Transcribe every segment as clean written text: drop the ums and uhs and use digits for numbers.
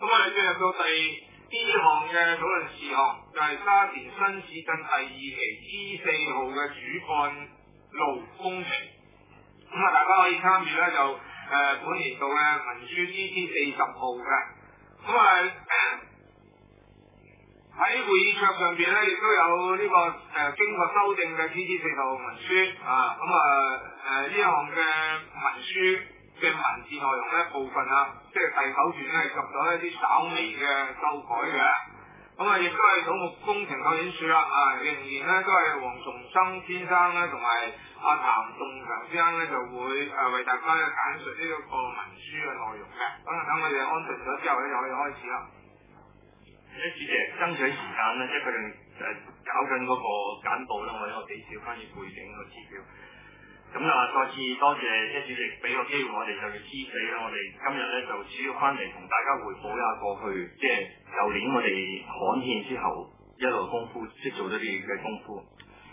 咁我哋進入到第 D 項嘅討論事項，就係沙田新市鎮第2期 T4 號嘅主幹路工程。咁大家可以參與咧就本年度嘅文書 DT40號嘅。咁喺會議桌上邊咧，亦都有呢個經過修正嘅 TT40號文書啊。呢一項嘅文書嘅文字內容咧部分即係第9段咧及咗一啲稍微嘅修改嘅。亦都係土木工程拓展署啦仍然咧都係黃崇生先生咧同埋阿譚仲強先生咧就會為大家簡述呢一個文書嘅內容嘅。等我哋安頓咗之後咧就可以開始啦。 主席爭取時間咧，即係佢哋搞緊嗰個簡報啦，我有幾少關於背景個資料。咁再次多謝主席俾個機會我哋就要 T4啦。我哋今日咧就主要翻嚟同大家匯報一下過去，即係舊年我哋刊憲之後一路功夫，即係做咗啲嘅功夫。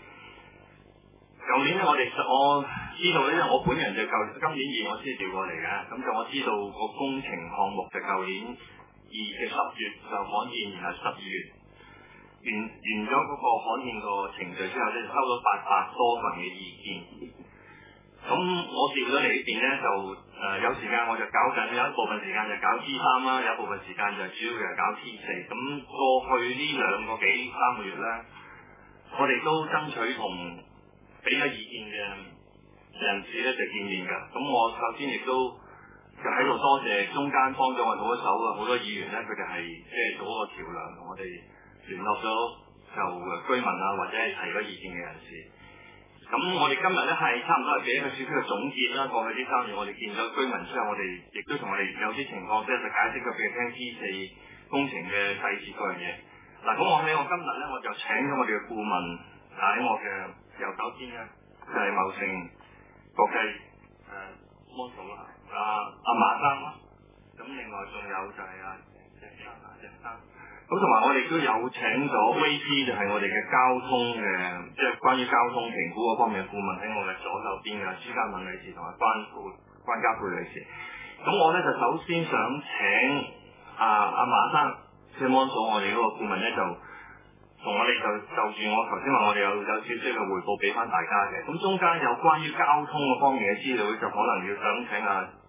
舊年咧我知道咧，因為我本人就今年2我先調過嚟嘅，咁就我知道個工程項目就舊年2嘅10月就刊憲，然後12月完咗嗰個刊憲個程序之後咧，收到800多份嘅意見。咁我調咗嚟呢邊咧，就有時間我就搞緊，有一部分時間就搞 T3啦，有一部分時間就主要係搞 T4。咁過去呢2個幾3個月咧，我哋都爭取同俾咗意見嘅人士咧就見面㗎。咁我首先亦都就喺度多謝中間幫咗我好多手嘅好多議員咧，佢哋係即係做一個橋梁，同我哋聯絡咗就居民或者係提咗意見嘅人士。咁我哋今日咧係差唔多係俾一個少少嘅總結啦。過去呢3年我哋見咗居民之後，我哋亦都同我哋有啲情況即係解釋咗俾佢聽 T4工程嘅細節嗰樣嘢。咁我今日咧我就請咗我哋嘅顧問喺我嘅右手邊咧，就係茂盛國際model 啦，阿馬生啦。咁另外仲有就係鄭生。咁同埋我哋都有請咗 VP 就係我哋嘅交通嘅，即係關於交通評估嗰方面嘅顧問喺我嘅左手邊嘅朱家敏女士同埋關家佩女士。咁我咧就首先想請阿馬生即係幫咗我哋嗰個顧問咧，就同我哋就住我頭先話我哋有少少嘅彙報俾翻大家嘅。咁中間有關於交通嗰方面嘅資料，就可能要想請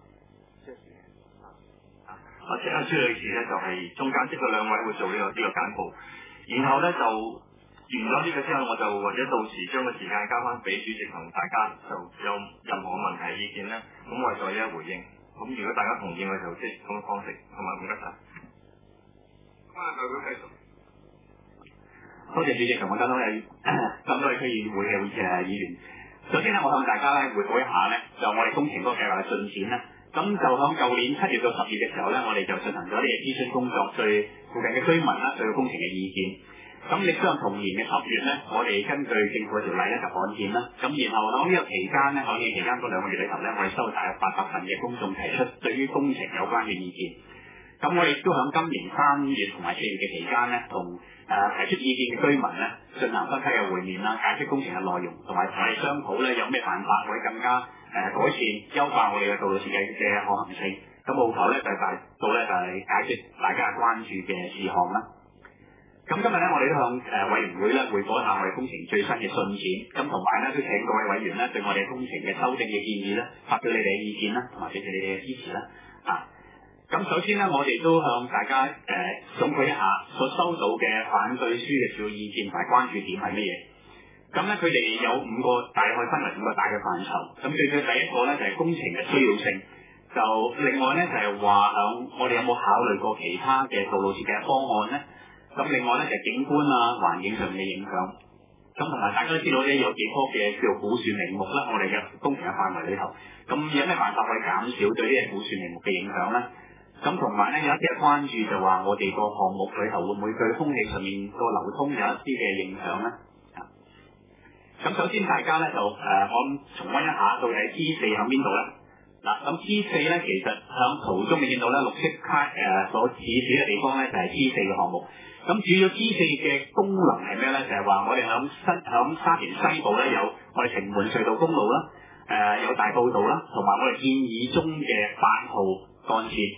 請阿朱女士咧，就係中間即係兩位會做呢個簡報，然後咧就完咗呢個之後，我就或者到時將個時間交翻俾主席同大家，就有任何問題意見咧，咁我哋再一回應。咁如果大家同意，我就即係咁嘅方式，同埋唔該晒。 代表繼續。 多謝主席同我咁多位區議會嘅議員。首先咧，我向大家咧匯報一下咧，就我哋工程嗰個計劃嘅進展咧。咁就響舊年7月到10月嘅時候咧，我哋就進行咗啲諮詢工作，對附近嘅居民啦，對工程嘅意見。咁亦都喺同年嘅10月咧，我哋根據政府條例咧就刊憲啦。咁然後喺呢個期間咧，刊憲期間嗰2個月裏頭咧，我哋收大約800份嘅公眾提出對於工程有關嘅意見。咁我哋亦都喺今年3月同埋4月嘅期間咧，同提出意見嘅居民咧進行分批嘅會面啦，解釋工程嘅內容，同埋同我哋商討咧有咩辦法可以更加改善優化我哋嘅道路設計嘅可行性。咁務求咧就係達到咧就係解決大家關注嘅事項啦。咁今日咧我哋都向委員會咧匯報一下我哋工程最新嘅進展，咁同埋咧都請各位委員咧對我哋工程嘅修正嘅建議咧發表你哋嘅意見啦，同埋俾你哋嘅支持啦。咁首先咧，我哋都向大家總括一下所收到嘅反對書嘅主要意見同埋關注點係乜嘢。咁咧，佢哋有大概分為5個大嘅範疇。咁最第一個咧就係工程嘅需要性。就另外咧就係話我哋有冇考慮過其他嘅道路設計方案咧？咁另外咧就係景觀環境上面嘅影響。咁同埋大家都知道咧有幾棵嘅叫做古樹名木啦，我哋嘅工程嘅範圍裏頭。咁有咩辦法可以減少對呢啲古樹名木嘅影響咧？咁同埋咧有一啲嘅關注就話我哋個項目裏頭會唔會對空氣上面個流通有一啲嘅影響咧？咁首先大家咧就我重溫一下到底 T4 喺邊度咧？咁 T4 咧其實響圖中你見到咧綠色卡所指示嘅地方咧就係 T4 嘅項目。咁主要 T4 嘅功能係咩咧？就係話我哋響沙田西部咧有我哋城門隧道公路啦，有大埔道啦，同埋我哋建議中嘅8號幹線。咁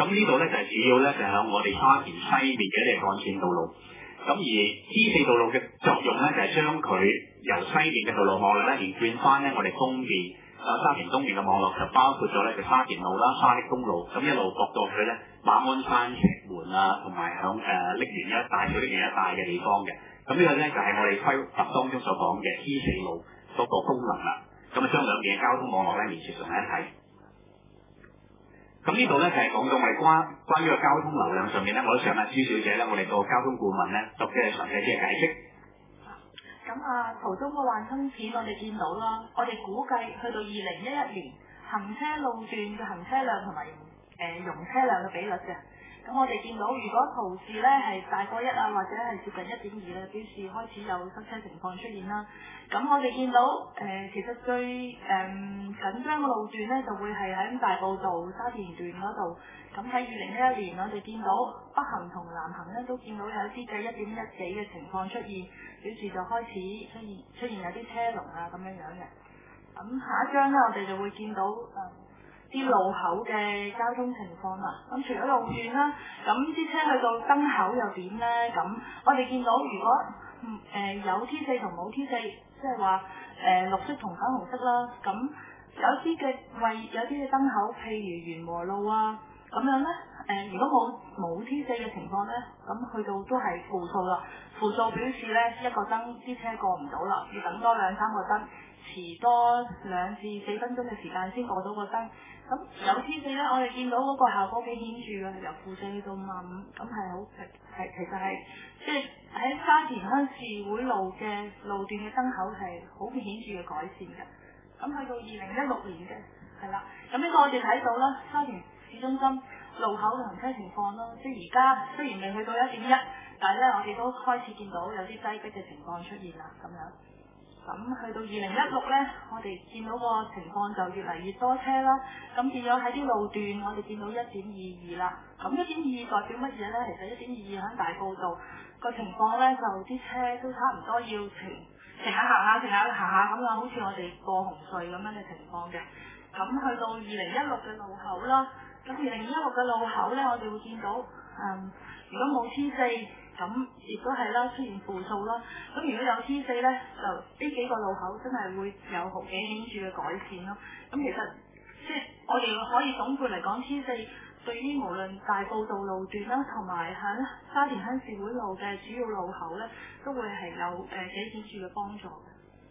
咁呢度咧就係主要咧就係我哋沙田西面嘅一條幹線道路。咁而 T4 道路嘅作用咧就係將佢由西面嘅道路網絡咧連貫翻咧我哋東面沙田東面嘅網絡，就包括咗咧就沙田路啦、沙瀝公路，咁一路駁到去咧馬鞍山、石門啊，同埋響瀝源一帶、小瀝源一帶嘅地方嘅。咁呢個咧就係我哋規劃當中所講嘅 T4 路嗰個功能啦。咁啊將兩邊嘅交通網絡咧連接成一體。咁呢度咧就係講到我哋關於個交通流量上面咧，我都想阿朱小姐咧，我哋個交通顧問咧作嘅詳細啲嘅解釋。 咁途中個幻燈片我哋見到啦，我哋估計去到2011年行車路段嘅行車量同埋容車量嘅比率嘅。咁我哋見到如果途時咧係大過1啊，或者係接近1.2咧，表示開始有塞車情況出現啦。咁我哋見到其實最緊張嘅路段咧就會係喺大埔道沙田段嗰度。咁喺2011年我哋見到北行同南行咧都見到有一啲嘅1.1幾嘅情況出現，表示就開始出現有啲車龍啊咁樣樣嘅。咁下一張咧我哋就會見到啲路口嘅交通情況啦。咁除咗路段啦，咁啲車去到燈口又點呢？咁我哋見到如果有 T4 同冇 T4，即係話綠色同粉紅色啦。咁有啲嘅燈口，譬如元和路啊咁樣呢，如果冇 T4 嘅情況呢，咁去到都係負數啦。負數表示呢，一個燈啲車過唔到啦，要等多2-3個燈，遲多2至4分鐘嘅時間先過到個燈。咁有 T4 呢，我哋見到嗰個效果幾顯著嘅，由負4去到55，咁其實係即係喺沙田鄉事會路嘅路段嘅燈口係好顯著嘅改善嘅。咁去到2016年嘅係啦，咁呢個我哋睇到啦，沙田市中心路口嘅行車情況啦，即係而家雖然未去到1.1，但係咧我哋都開始見到有啲擠迫嘅情況出現啦，咁樣。咁去到2016咧，我哋見到個情況就越嚟越多車啦。咁變咗喺啲路段，我哋見到1.22啦。咁1.22代表乜嘢咧？其實1.22喺大埔道個情況咧，就啲車都差唔多要停下行下咁啊，好似我哋過紅隧咁樣嘅情況嘅。咁去到2016嘅路口啦，咁2016嘅路口咧，我哋會見到如果冇 T4。咁亦都係啦，出現負數啦。咁如果有 T4 咧，就呢幾個路口真係會有好幾顯著嘅改善咯。咁其實即係我哋可以總括嚟講 ，T4 對於無論大埔道路段啦，同埋喺沙田鄉事會路嘅主要路口咧，都會係有幾顯著嘅幫助嘅。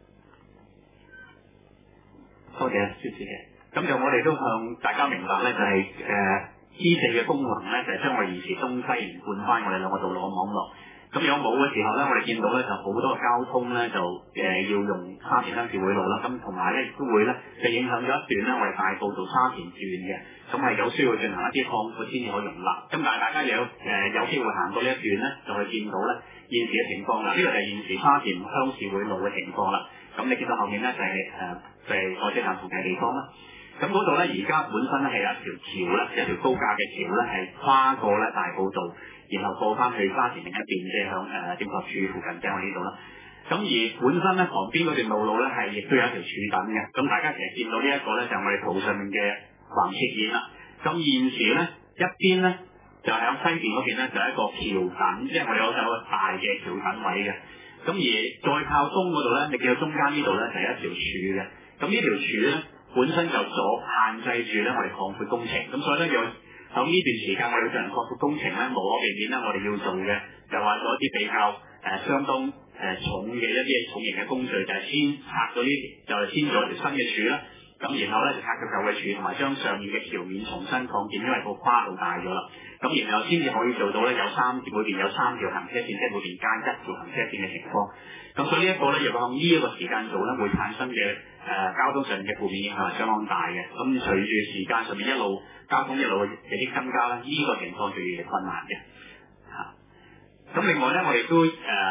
多謝朱小姐。咁就我哋都向大家明白咧，就係T4 嘅功能咧，就係將我哋現時東西連貫翻我哋兩個道路嘅網絡。咁如果冇嘅時候咧，我哋見到咧就好多交通咧就要用沙田鄉事會路啦。咁同埋咧亦都會咧就影響咗一段咧我哋大埔道沙田段嘅，咁係有需要進行一啲擴闊先至可以容納。咁但係大家有機會行到呢一段咧，就會見到咧現時嘅情況啦。呢個就係現時沙田鄉事會路嘅情況啦。咁你見到後面咧就係火車站附近嘅地方啦。咁嗰度咧，而家本身咧係有一條橋咧，一條高架嘅橋咧，係跨過咧大埔道，然後過翻去沙田另一邊，即係向政府處附近，即係我呢度啦。咁而本身咧旁邊嗰段路咧係亦都有一條柱躉嘅。咁大家其實見到呢一個咧就係我哋圖上面嘅橫切面啦。咁現時咧一邊咧就係響西邊嗰邊咧就係一個橋躉，即係我哋有個大嘅橋躉位嘅。咁而再靠東嗰度咧，你見到中間呢度咧就係一條柱嘅。咁呢條柱咧本身就限制住咧我哋擴闊工程，咁所以咧喺呢段時間我哋要進行擴闊工程咧，無可避免咧我哋要做嘅就話做一啲比較相當重嘅一啲重型嘅工序，就係先拆咗呢，就係先做條新嘅柱啦。咁然後咧就拆咗舊嘅柱，同埋將上面嘅橋面重新擴建，因為個跨度大咗啦。咁然後先至可以做到咧每邊有3條行車線，即係每邊加1條行車線嘅情況。咁所以呢一個咧，如果向呢一個時間做咧，會產生嘅交通上面嘅負面影響係相當大嘅。咁隨住時間上面交通一路有啲增加咧，呢個情況就越嚟越困難嘅。咁另外咧，我哋都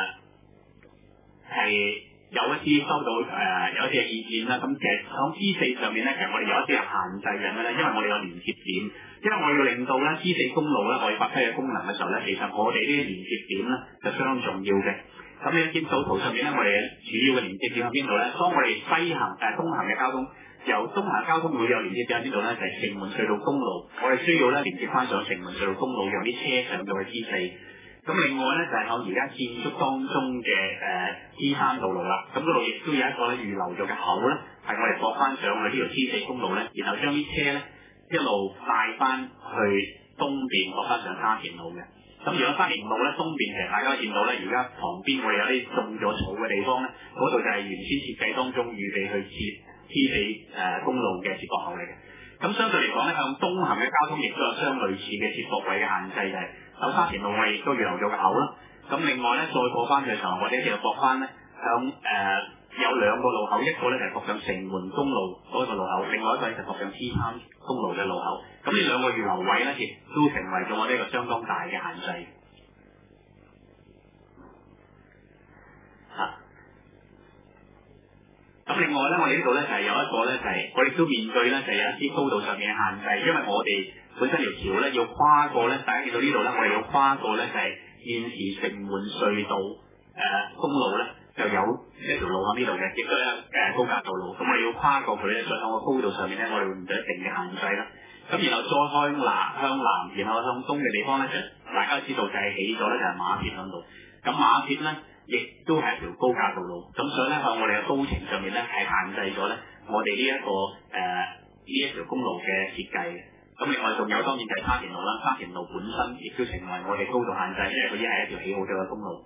係有一啲收到有一啲嘅意見啦。咁其實喺 T4 上面咧，其實我哋有一啲係限制緊嘅咧，因為我哋有連接點，因為我哋要令到咧 T4 公路咧可以發揮嘅功能嘅時候咧，其實我哋呢啲連接點咧就相當重要嘅。咁你見到圖上面咧，我哋主要嘅連接點喺邊度咧？當我哋東行嘅交通由東行交通會有連接喺邊度咧？就係城門隧道公路，我哋需要咧連接翻上城門隧道公路，讓啲車上到去 T4。咁另外咧就係喺而家建築當中嘅T3 道路啦，咁嗰度亦都有一個咧預留咗嘅口咧，係我哋駁翻上去呢條 T4 公路咧，然後將啲車咧一路帶翻去東邊駁翻上沙田路嘅。咁如果沙田路咧東邊其實大家見到咧，而家旁邊我哋有啲種咗草嘅地方咧，嗰度就係原先設計當中預備去設 T4 公路嘅接駁口嚟嘅。咁相對嚟講咧，向東行嘅交通亦都有相類似嘅接駁位嘅限制，就係有沙田路我哋亦都預留咗個口啦。咁另外咧再過翻嘅時候，或者繼續駁翻咧，向有兩個路口，一個咧就係駁上城門公路嗰個路口，另外一個咧就駁上 T3 公路嘅路口。咁呢兩個預留位咧，亦都成為咗我呢一個相當大嘅限制。咁另外咧，我哋呢度咧就係有一個咧，就係我哋都面對咧，就係有一啲高度上面嘅限制，因為我哋本身條橋咧要跨過咧，大家見到呢度咧，我哋要跨過咧就係現時城門隧道公路咧，就有一條路喺呢度嘅，亦都係高架道路。咁我哋要跨過佢咧，所以喺個高度上面咧，我哋會面對一定嘅限制啦。咁然後再向南，然後向東嘅地方咧，就大家知道就係起咗咧，就係馬鐵喺度。咁馬鐵咧，亦都係一條高架道路。咁所以咧，向我哋嘅工程上面咧，係限制咗咧，我哋呢一條公路嘅設計嘅。咁另外仲有當然就係沙田路啦，沙田路本身亦都成為我哋高度限制，因為佢已經係一條起好咗嘅公路。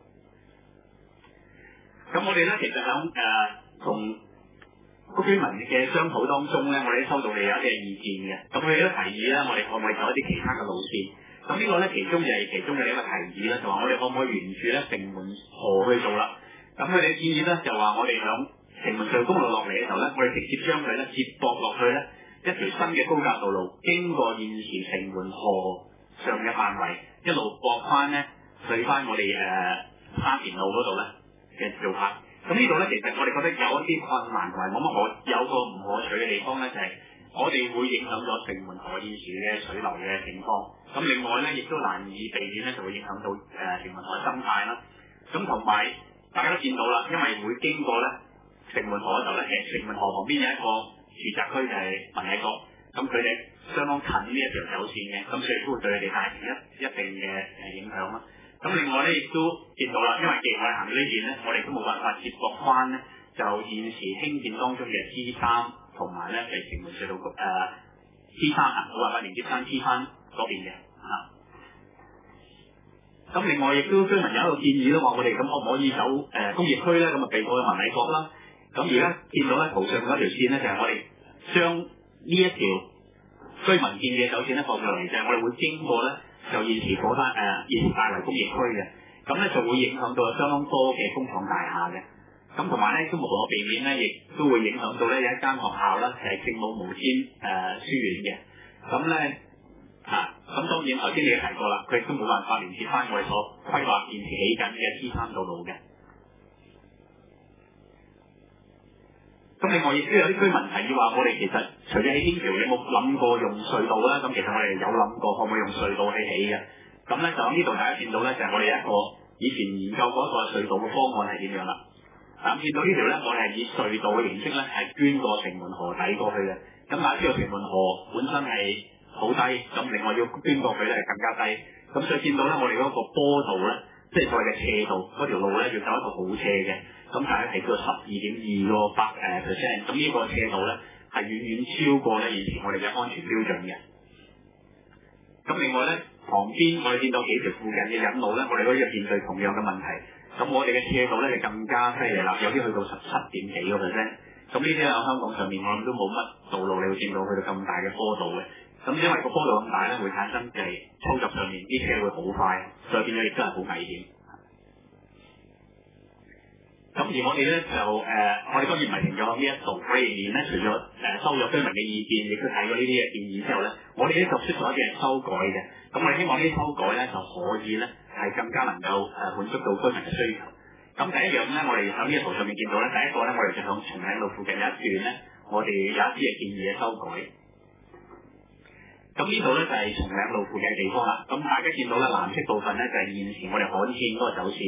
咁我哋咧其實喺同居民嘅商討當中咧，我哋都收到你有一啲意見嘅。咁佢哋都提議咧，我哋可唔可以走一啲其他嘅路線？咁呢個咧其中就係其中嘅一個提議咧，就話我哋可唔可以沿住咧城門河去做啦？咁佢哋嘅建議咧就話我哋響城門隧道公路落嚟嘅時候咧，我哋直接將佢咧接駁落去咧一條新嘅高架道路，經過現時城門河上嘅範圍，一路駁翻咧去翻我哋沙田路嗰度咧嘅做法。咁呢度咧，其實我哋覺得有一啲困難同埋冇乜有個唔可取嘅地方咧，就係我哋會影響咗城門河現時嘅水流嘅情況。咁另外咧，亦都難以避免咧，就會影響到城門河嘅生態啦。咁同埋大家都見到啦，因為會經過咧城門河嗰度咧，其實城門河旁邊有一個住宅區就係文藝閣，咁佢哋相當近呢一條走線嘅，咁所以都會對佢哋帶嚟一定嘅影響啦。咁另外咧，亦都見到啦，因為既然我哋行到呢邊咧，我哋都冇辦法接駁翻咧，就現時興建當中嘅 T3 同埋咧係城門隧道T3啊，冇辦法連接翻 T3嗰邊嘅嚇。咁另外亦都居民有一個建議咧，話我哋咁可唔可以走工業區咧？咁啊避過去文藝閣啦。咁而家見到咧圖上嗰條線咧，就係我哋將呢一條居民建議嘅走線咧放上嚟，就係我哋會經過咧。就現時嗰單現時大圍工業區嘅，咁咧就會影響到相當多嘅工廠大廈嘅，咁同埋咧都無可避免咧，亦都會影響到咧有一間學校咧係聖母無天書院嘅，咁咧咁當然頭先你都提過啦，佢亦都冇辦法連接翻我哋所規劃現時起緊嘅 T3 道路嘅。咁另外亦都有啲居民提議話，我哋其實除咗起天橋，有冇諗過用隧道咧？咁其實我哋有諗過，可唔可以用隧道去起嘅？咁咧就喺呢度大家見到咧，就係我哋一個以前研究過一個隧道嘅方案係點樣啦。見到呢條咧，我哋係以隧道嘅形式咧，係捐過城門河底過去嘅。咁大家知道城門河本身係好低，咁另外要捐過去咧係更加低。咁所以見到咧，我哋嗰個坡度咧，即係所謂嘅斜度，嗰條路咧要走一個好斜嘅。咁大家提到12.2%，咁呢個斜度咧係遠遠超過咧以前我哋嘅安全標準嘅。咁另外咧，旁邊我哋見到幾條附近嘅引路咧，我哋都要面對同樣嘅問題。咁我哋嘅斜度咧就更加犀利啦，有啲去到17點幾個%。咁呢啲喺香港上面我諗都冇乜道路你會見到去到咁大嘅坡度嘅。咁因為個坡度咁大咧，會產生就係操作上面啲車會好快，所以變咗亦都係好危險。咁而我哋咧就我哋當然唔係停咗喺呢一度，我哋仍然咧除咗收咗居民嘅意見，亦都睇過呢啲嘅建議之後咧，我哋咧作出咗一啲修改嘅。咁我哋希望呢啲修改咧就可以咧係更加能夠滿足到居民嘅需求。咁第一樣咧，我哋喺呢一圖上面見到咧，第一個咧我哋就向松嶺路附近有一段咧，我哋有一啲嘅建議嘅修改。咁呢度咧就係松嶺路附近嘅地方啦。咁大家見到咧藍色部分咧就係現時我哋罕見嗰個走線。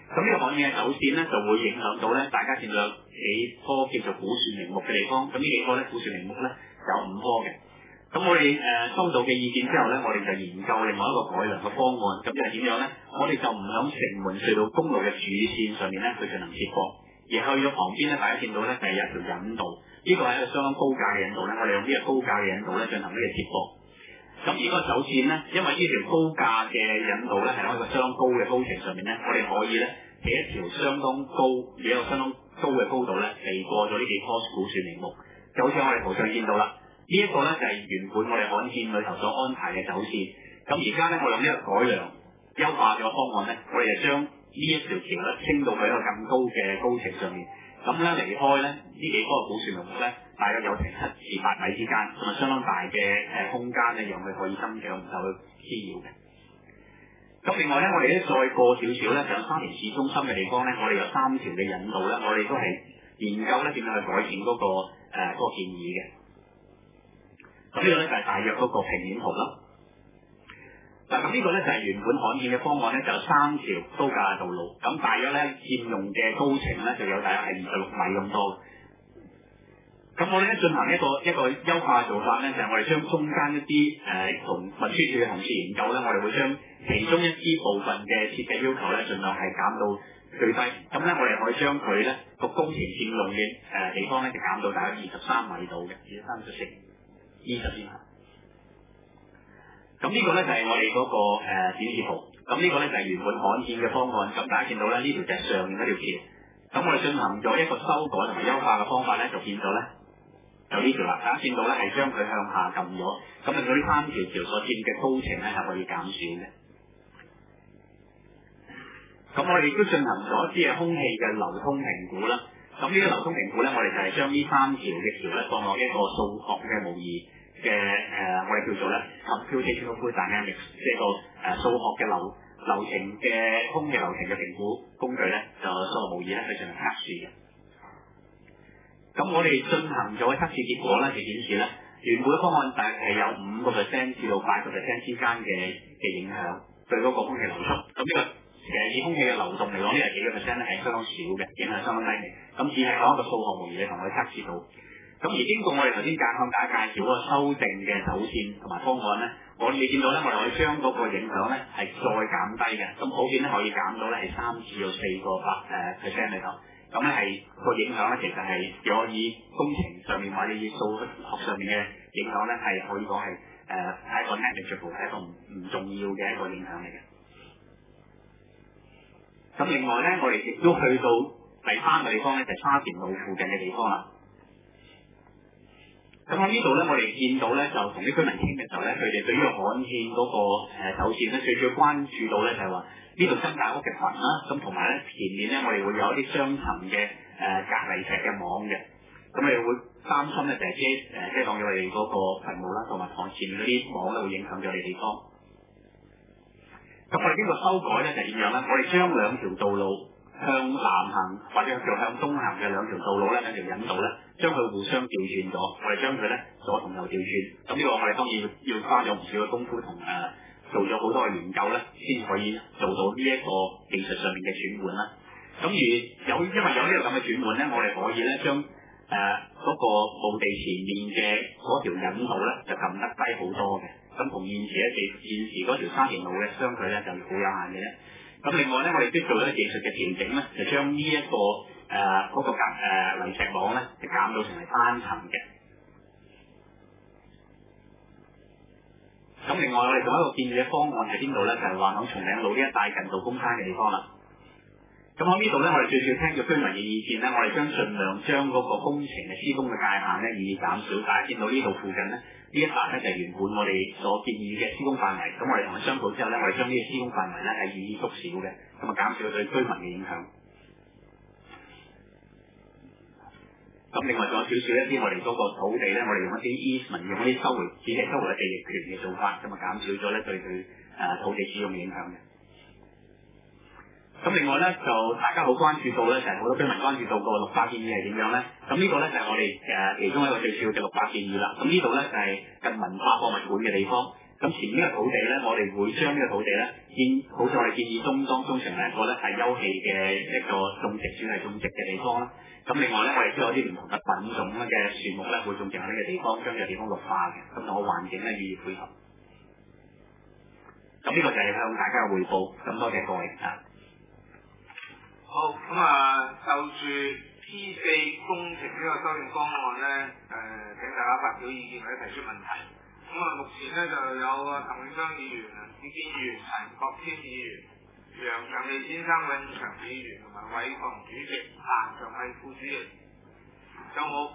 咁呢個罕見嘅走線咧就會影響到咧，大家見到有幾棵叫做古樹名木嘅地方，咁呢幾棵咧古樹名木咧有5棵嘅。咁我哋收到嘅意見之後咧，我哋就研究另外一個改良嘅方案，咁就係點樣咧？我哋就唔響城門隧道公路嘅主線上面咧去進行接駁，而去咗旁邊咧，大家見到咧就係有一條引道，呢個係一個相當高架嘅引道咧，我哋用呢個高架嘅引道咧進行呢個接駁。咁而個走線咧，因為呢條高架嘅引道咧係喺一個相當高嘅高程上面咧，我哋可以咧喺一條相當高而一個相當高嘅高度咧嚟過咗呢幾棵古樹名木，就好似我哋圖上見到啦。呢一個咧就係原本我哋罕見裏頭所安排嘅走線。咁而家咧我用呢個改良優化嘅方案咧，我哋就將呢一條橋咧升到去一個更高嘅高程上面。咁咧離開咧呢幾棵古樹名木咧，大約有成7至8米之間，同埋相當大嘅空間咧，讓佢可以生長唔受佢滋擾嘅。咁另外咧，我哋咧再過少少咧，上沙田市中心嘅地方咧，我哋有3條嘅引道咧，我哋都係研究咧點樣去改善嗰個建議嘅。咁呢個咧就係大約嗰個平面圖啦。嗱，咁呢個咧就係原本罕見嘅方案咧，就有3條高架道路，咁大約咧佔用嘅高程咧就有大約係26米咁多。咁我哋咧進行一個優化嘅做法咧，就係我哋將中間一啲同運輸署嘅同事研究咧，我哋會將其中一啲部分嘅設計要求咧，盡量係減到最低。咁咧我哋可以將佢咧個工程佔用嘅地方咧，就減到大約23米度嘅，23至20以下。咁呢個咧就係我哋嗰個展示圖。咁呢個咧就係原本罕見嘅方案。咁大家見到咧呢條就係上面嗰條橋。咁我哋進行咗一個修改同埋優化嘅方法咧，就變咗咧就呢條啦。大家見到咧係將佢向下撳咗，咁令到呢3條橋所佔嘅高程咧係可以減少嘅。咁我哋亦都進行咗一啲嘅空氣嘅流通評估啦。咁呢個流通評估咧，我哋就係將呢3條嘅橋咧放落一個數學嘅模擬嘅我哋叫做咧 computational fluid dynamics， 即係個數學嘅流程嘅空氣流程嘅評估工具咧，就數學模擬咧去進行測試嘅。咁我哋進行咗測試結果咧，就顯示咧原本嘅方案大概係有5% 至到8% 之間嘅影響對嗰個空氣流速。咁呢個其實以空氣嘅流動嚟講，呢個幾個 percent 咧係相當少嘅，影響相當低微。咁只係攞一個數學模擬嚟同佢測試到。咁而經過我哋頭先向大家介紹嗰個修訂嘅走線同埋方案咧，你見到咧，我哋可以將嗰個影響咧係再減低嘅。咁普遍咧可以減到咧係3至到4個%嚟講。咁咧係個影響咧，其實係如果以工程上面或者以數學上面嘅影響咧，係可以講係係一個 negligible， 係一個唔重要嘅一個影響嚟嘅。咁另外咧，我哋亦都去到第3個地方咧，就係沙田路附近嘅地方啦。咁喺呢度咧，我哋見到咧，就同啲居民傾嘅時候咧，佢哋對於罕見嗰個走線咧，最主要關注到咧就係話呢度新界屋嘅群啦，咁同埋咧前面咧，我哋會有一啲雙層嘅隔離石嘅網嘅，咁我哋會擔心咧就係遮擋咗我哋嗰個墳墓啦，同埋旁前面嗰啲網咧會影響咗我哋地方。咁我哋經過修改咧就點樣咧？我哋將2條道路向南行或者向東行嘅2條道路咧，2條引道咧，將佢互相調轉咗，我哋將佢咧左同右調轉。咁呢個我哋當然要花咗唔少嘅功夫同做咗好多嘅研究咧，先可以做到呢一個技術上面嘅轉換啦。咁因為有呢個咁嘅轉換咧，我哋可以咧將嗰個墓地前面嘅嗰條引道咧就撳得低好多嘅。咁同現時嗰條沙田路嘅相距咧就好有限嘅啫。咁另外咧，我哋都做咗技術嘅調整咧，就將呢一個嗰個泥石網咧，就減到成為單層嘅。咁另外我哋仲有一個建議嘅方案喺邊度咧？就係話響松嶺路呢一帶近道公山嘅地方啦。咁喺呢度咧，我哋最主要聽咗居民嘅意見咧，我哋盡量將嗰個工程嘅施工嘅界限咧予以減少。大家見到呢度附近咧，呢一笪咧就係原本我哋所建議嘅施工範圍。咁我哋同佢商討之後咧，我哋將呢個施工範圍咧係予以縮小嘅，咁啊減少對居民嘅影響。咁另外仲有少少一啲我哋嗰個土地咧，我哋用一啲 easement， 用一啲只係收回地役權嘅做法，咁啊減少咗咧對佢土地使用嘅影響嘅。咁另外咧就大家好關注到咧，就係好多居民關注到個綠化建議係點樣咧？咁呢個咧就係我哋其中一個最主要嘅綠化建議啦。咁呢度咧就係近文化博物館嘅地方。 咁前面嘅土地咧，我哋會將呢個土地咧好似我哋建議中成為一個咧係休憩嘅一個種植專係種植嘅地方啦。咁另外咧，我哋都有啲唔同嘅品種嘅樹木咧，會種植喺呢個地方，將呢個地方綠化嘅，咁同個環境咧予以配合。咁呢個就係向大家嘅匯報。咁多謝各位啊！ 好，就住 T4 工程呢個修訂方案咧，請大家發表意見或者提出問題。目前咧就有鄧永昌議員、葉建源、陳國謙議員、楊長利先生、永祥議員同埋韋強主席、譚長毅副主席，有冇？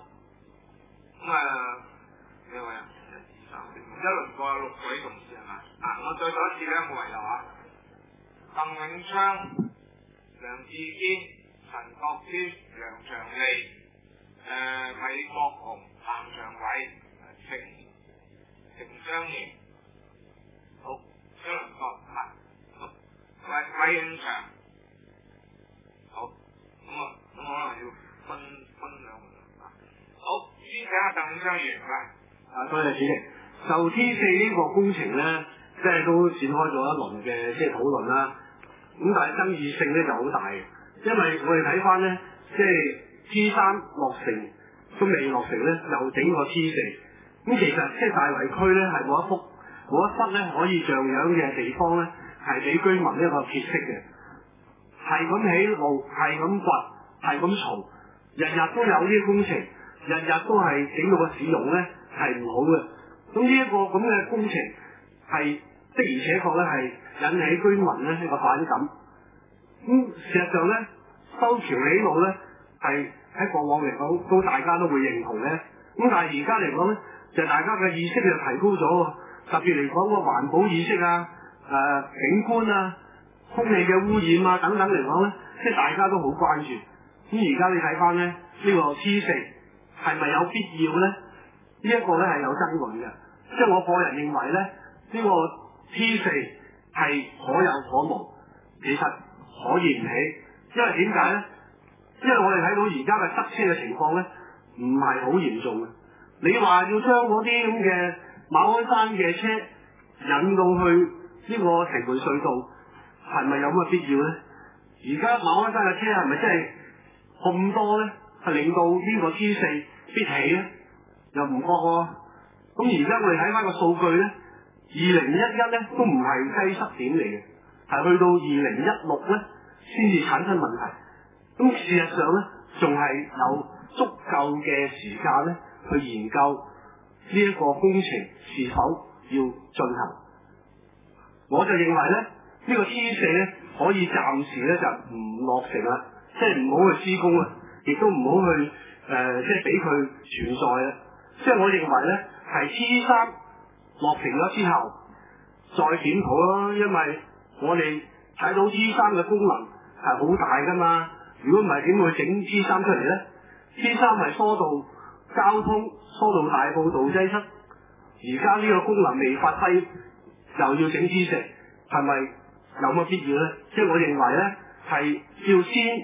幾位啊？1、2、3、4，一輪過有6位同事係嘛？我再講一次咧，冇遺漏啊！鄧永昌、梁志堅、陳國謙、楊長利、韋國雄、譚長偉、程章盈，好，一輪過韋永祥，好，咁可能要分兩輪啊。好，先請阿鄧永昌議員啦。 多謝主席。就 T4 呢個工程咧，即係都展開咗一輪嘅討論啦。咁但係爭議性咧就好大嘅，因為我哋睇翻咧，即係 T3 落成都未落成咧，又整個 T4。咁其實即係大圍區咧係冇一忽咧可以像樣嘅地方咧，係俾居民一個歇息嘅，係咁起路，係咁掘，係咁嘈，日日都有呢啲工程，日日都係整到個市容咧係唔好嘅。咁呢一個咁嘅工程係的而且確咧係引起居民咧一個反感。事實上咧，修橋起路咧係喺過往嚟講都大家都會認同嘅。咁但係而家嚟講咧，就大家嘅意識就提高咗，特別嚟講個環保意識啊、景觀啊、空氣嘅污染啊等等嚟講咧，即係大家都好關注。咁而家你睇翻咧，呢個 T4係咪有必要咧？呢一個咧係有爭論嘅。即係我個人認為咧，呢個 T4係可有可無，其實可以唔起。因為點解咧？因為我哋睇到而家嘅塞車嘅情況咧，唔係好嚴重嘅。你話要將嗰啲咁嘅馬鞍山嘅車引到去呢個城門隧道，係咪有咁嘅必要咧？而家馬鞍山嘅車係咪真係咁多咧？係令到呢個 T4必起咧？又唔覺喎。咁而家我哋睇翻個數據咧，2011咧都唔係擠塞點嚟嘅，係去到2016咧先至產生問題。咁事實上咧，仲係有足夠嘅時間咧去研究呢一個工程是否要進行。我就認為咧，呢個 T4咧可以暫時咧就唔落成啦，即係唔好去施工啦，亦都唔好去即係俾佢存在啦。即係我認為咧，係 T3落成咗之後再檢討咯，因為我哋睇到 T3嘅功能係好大噶嘛。如果唔係點會整 T3 出嚟咧？ T3 係疏導交通，疏導大埔道擠塞。而家呢個功能未發揮，又要整 T4，係咪有乜必要咧？即係我認為咧，係要先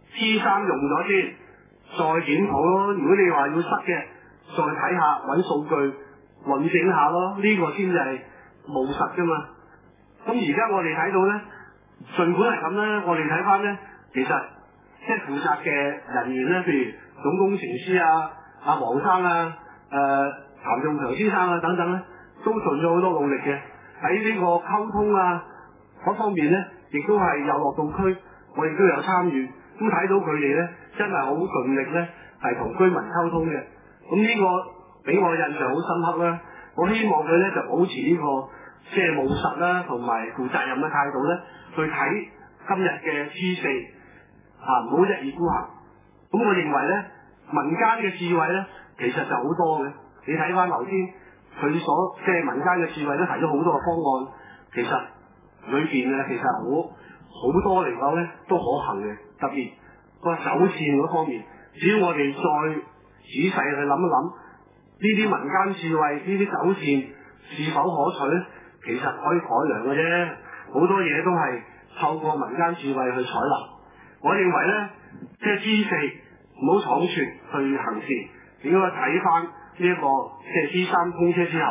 T3 用咗先，再檢討咯。如果你話要塞嘅，再睇下揾數據論證下咯，呢個先至係務實噶嘛。咁而家我哋睇到咧，儘管係咁咧，我哋睇翻咧，其實即係負責嘅人員咧，譬如總工程師啊、阿黃生啊、譚仲強先生啊等等咧，都盡咗好多努力嘅，喺呢個溝通啊嗰方面咧，亦都係有落到區，我亦都有參與。咁睇到佢哋咧，真係好盡力咧，係同居民溝通嘅。咁呢個俾我印象好深刻啦。我希望佢咧就保持呢個即係務實啦，同埋負責任嘅態度咧，去睇今日嘅 T4唔好一意孤行。咁我認為咧，民間嘅智慧咧，其實就好多嘅。你睇翻頭先佢所即係民間嘅智慧都提咗好多嘅方案，其實裏邊啊，其實好多嚟講咧都可行嘅。特別個走線嗰方面，只要我哋再仔細去諗一諗，呢啲民間智慧，呢啲走線是否可取咧？其實可以改良嘅啫。好多嘢都係透過民間智慧去採納。我認為咧，即係 T4唔好倉促去行事，應該睇翻呢一個即係 T3通車之後咧，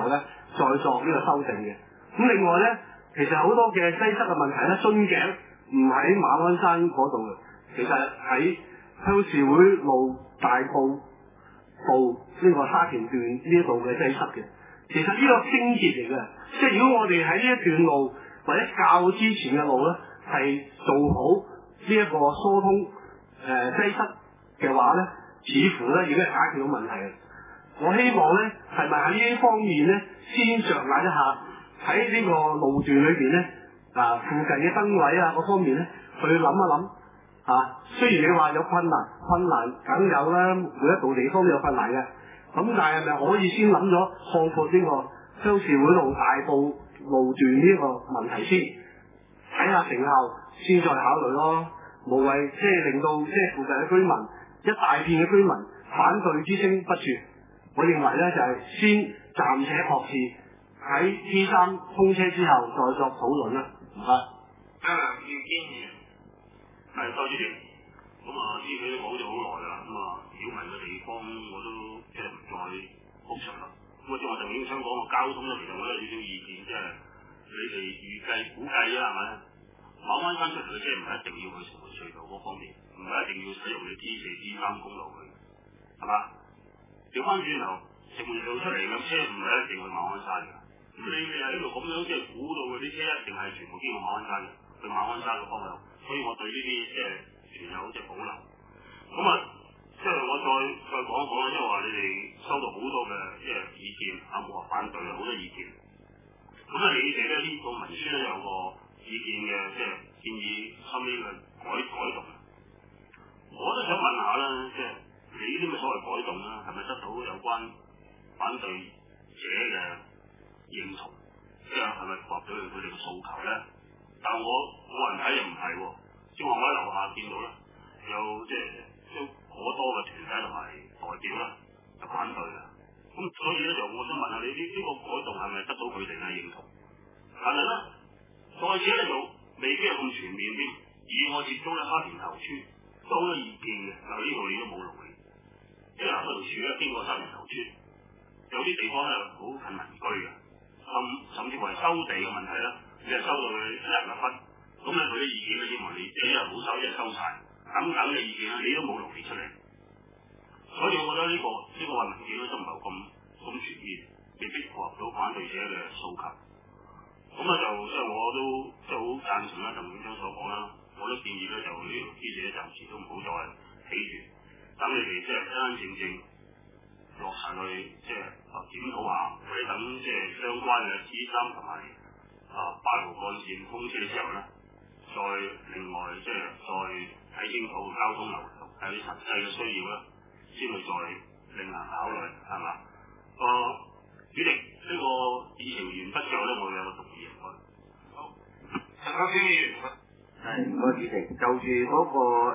再作呢個修正嘅。咁另外咧，其實好多嘅擠塞嘅問題咧，樽頸唔喺馬鞍山嗰度嘅，其實喺鄉事會路大埔道呢個沙田段呢一度嘅擠塞嘅。其實呢個症結嚟嘅，即係如果我哋喺呢一段路或者較之前嘅路咧，係做好呢一個疏通擠塞嘅話咧，似乎咧已經係解決到問題嘅。我希望咧係咪喺呢方面咧先着眼一下，喺呢個路段裏邊咧附近嘅燈位啊各方面咧去諗一諗雖然你話有困難梗有啦，每一度地方都有困難嘅。咁但係咪可以先諗咗擴闊呢個鄉事會路大埔路段呢個問題先，睇下成效先再考慮咯。無謂即係令到即係附近嘅居民一大片嘅居民反對之聲不絕。我認為咧就係先暫且擱置，喺 T3 通車之後再作討論啦。唔該。 姚堅議員， 係多謝你。咁之前都講咗好耐啦，擾民嘅地方我都即係唔再複述啦。咁即係我就已經想講個交通咧，其實我都有少少意見，即係你哋估計啊，係咪？馬鞍山出嚟嘅車唔係一定要去城門隧道嗰方面，唔係一定要使用你 T4、T3 公路去，係嘛？調翻轉頭，城門隧道出嚟嘅車唔係一定去馬鞍山嘅。咁你喺呢度咁樣即係估到嗰啲車一定係全部經過馬鞍山嘅，去馬鞍山嘅方向。所以我對呢啲即係存有即係保留。咁即係我再講一講啦，即係話你哋收到好多嘅即係意見，冇話反對啊，好多意見。咁你哋咧呢個文書咧有個意見嘅，即係建議後尾嘅改動。我都想問下啦，即係你呢啲咁嘅所謂改動啦，係咪得到有關反對者嘅認同？即係係咪符合到佢哋嘅訴求咧？但我個人睇又唔係喎，即係我喺樓下見到咧，有即係都好多嘅團體同埋代表啦，就反對嘅。咁所以咧就我想問下你呢個改動係咪得到佢哋嘅認同？但係咧，再者咧就未必係咁全面添。以我接觸咧沙田頭村都好多意見嘅，嗱呢度你都冇留意，即係嗰條柱咧經過沙田頭村，有啲地方咧好近民居嘅，甚至乎係收地嘅問題啦。你係收到佢1人1分，咁咧佢啲意見咧希望你一日冇收一日收晒，等嘅意見你都冇留意出嚟，所以我覺得呢個文件咧都唔係咁全面，未必符合到反對者嘅訴求。咁就即係我都即係好贊成啦，鄧院長所講啦，我都建議咧就呢條機制咧暫時都唔好再起住，等你哋即係真真正正落實去即係檢討下，或者等即係相關嘅T3同埋8號幹線通車之後咧，再另外即係再睇清楚交通流動，睇啲實際嘅需要啦，先去再另行考慮，係嘛？主席，呢個議程完畢之後咧，我有個動議唔該。好，陳國謙議員。 唔該，主席。就住嗰個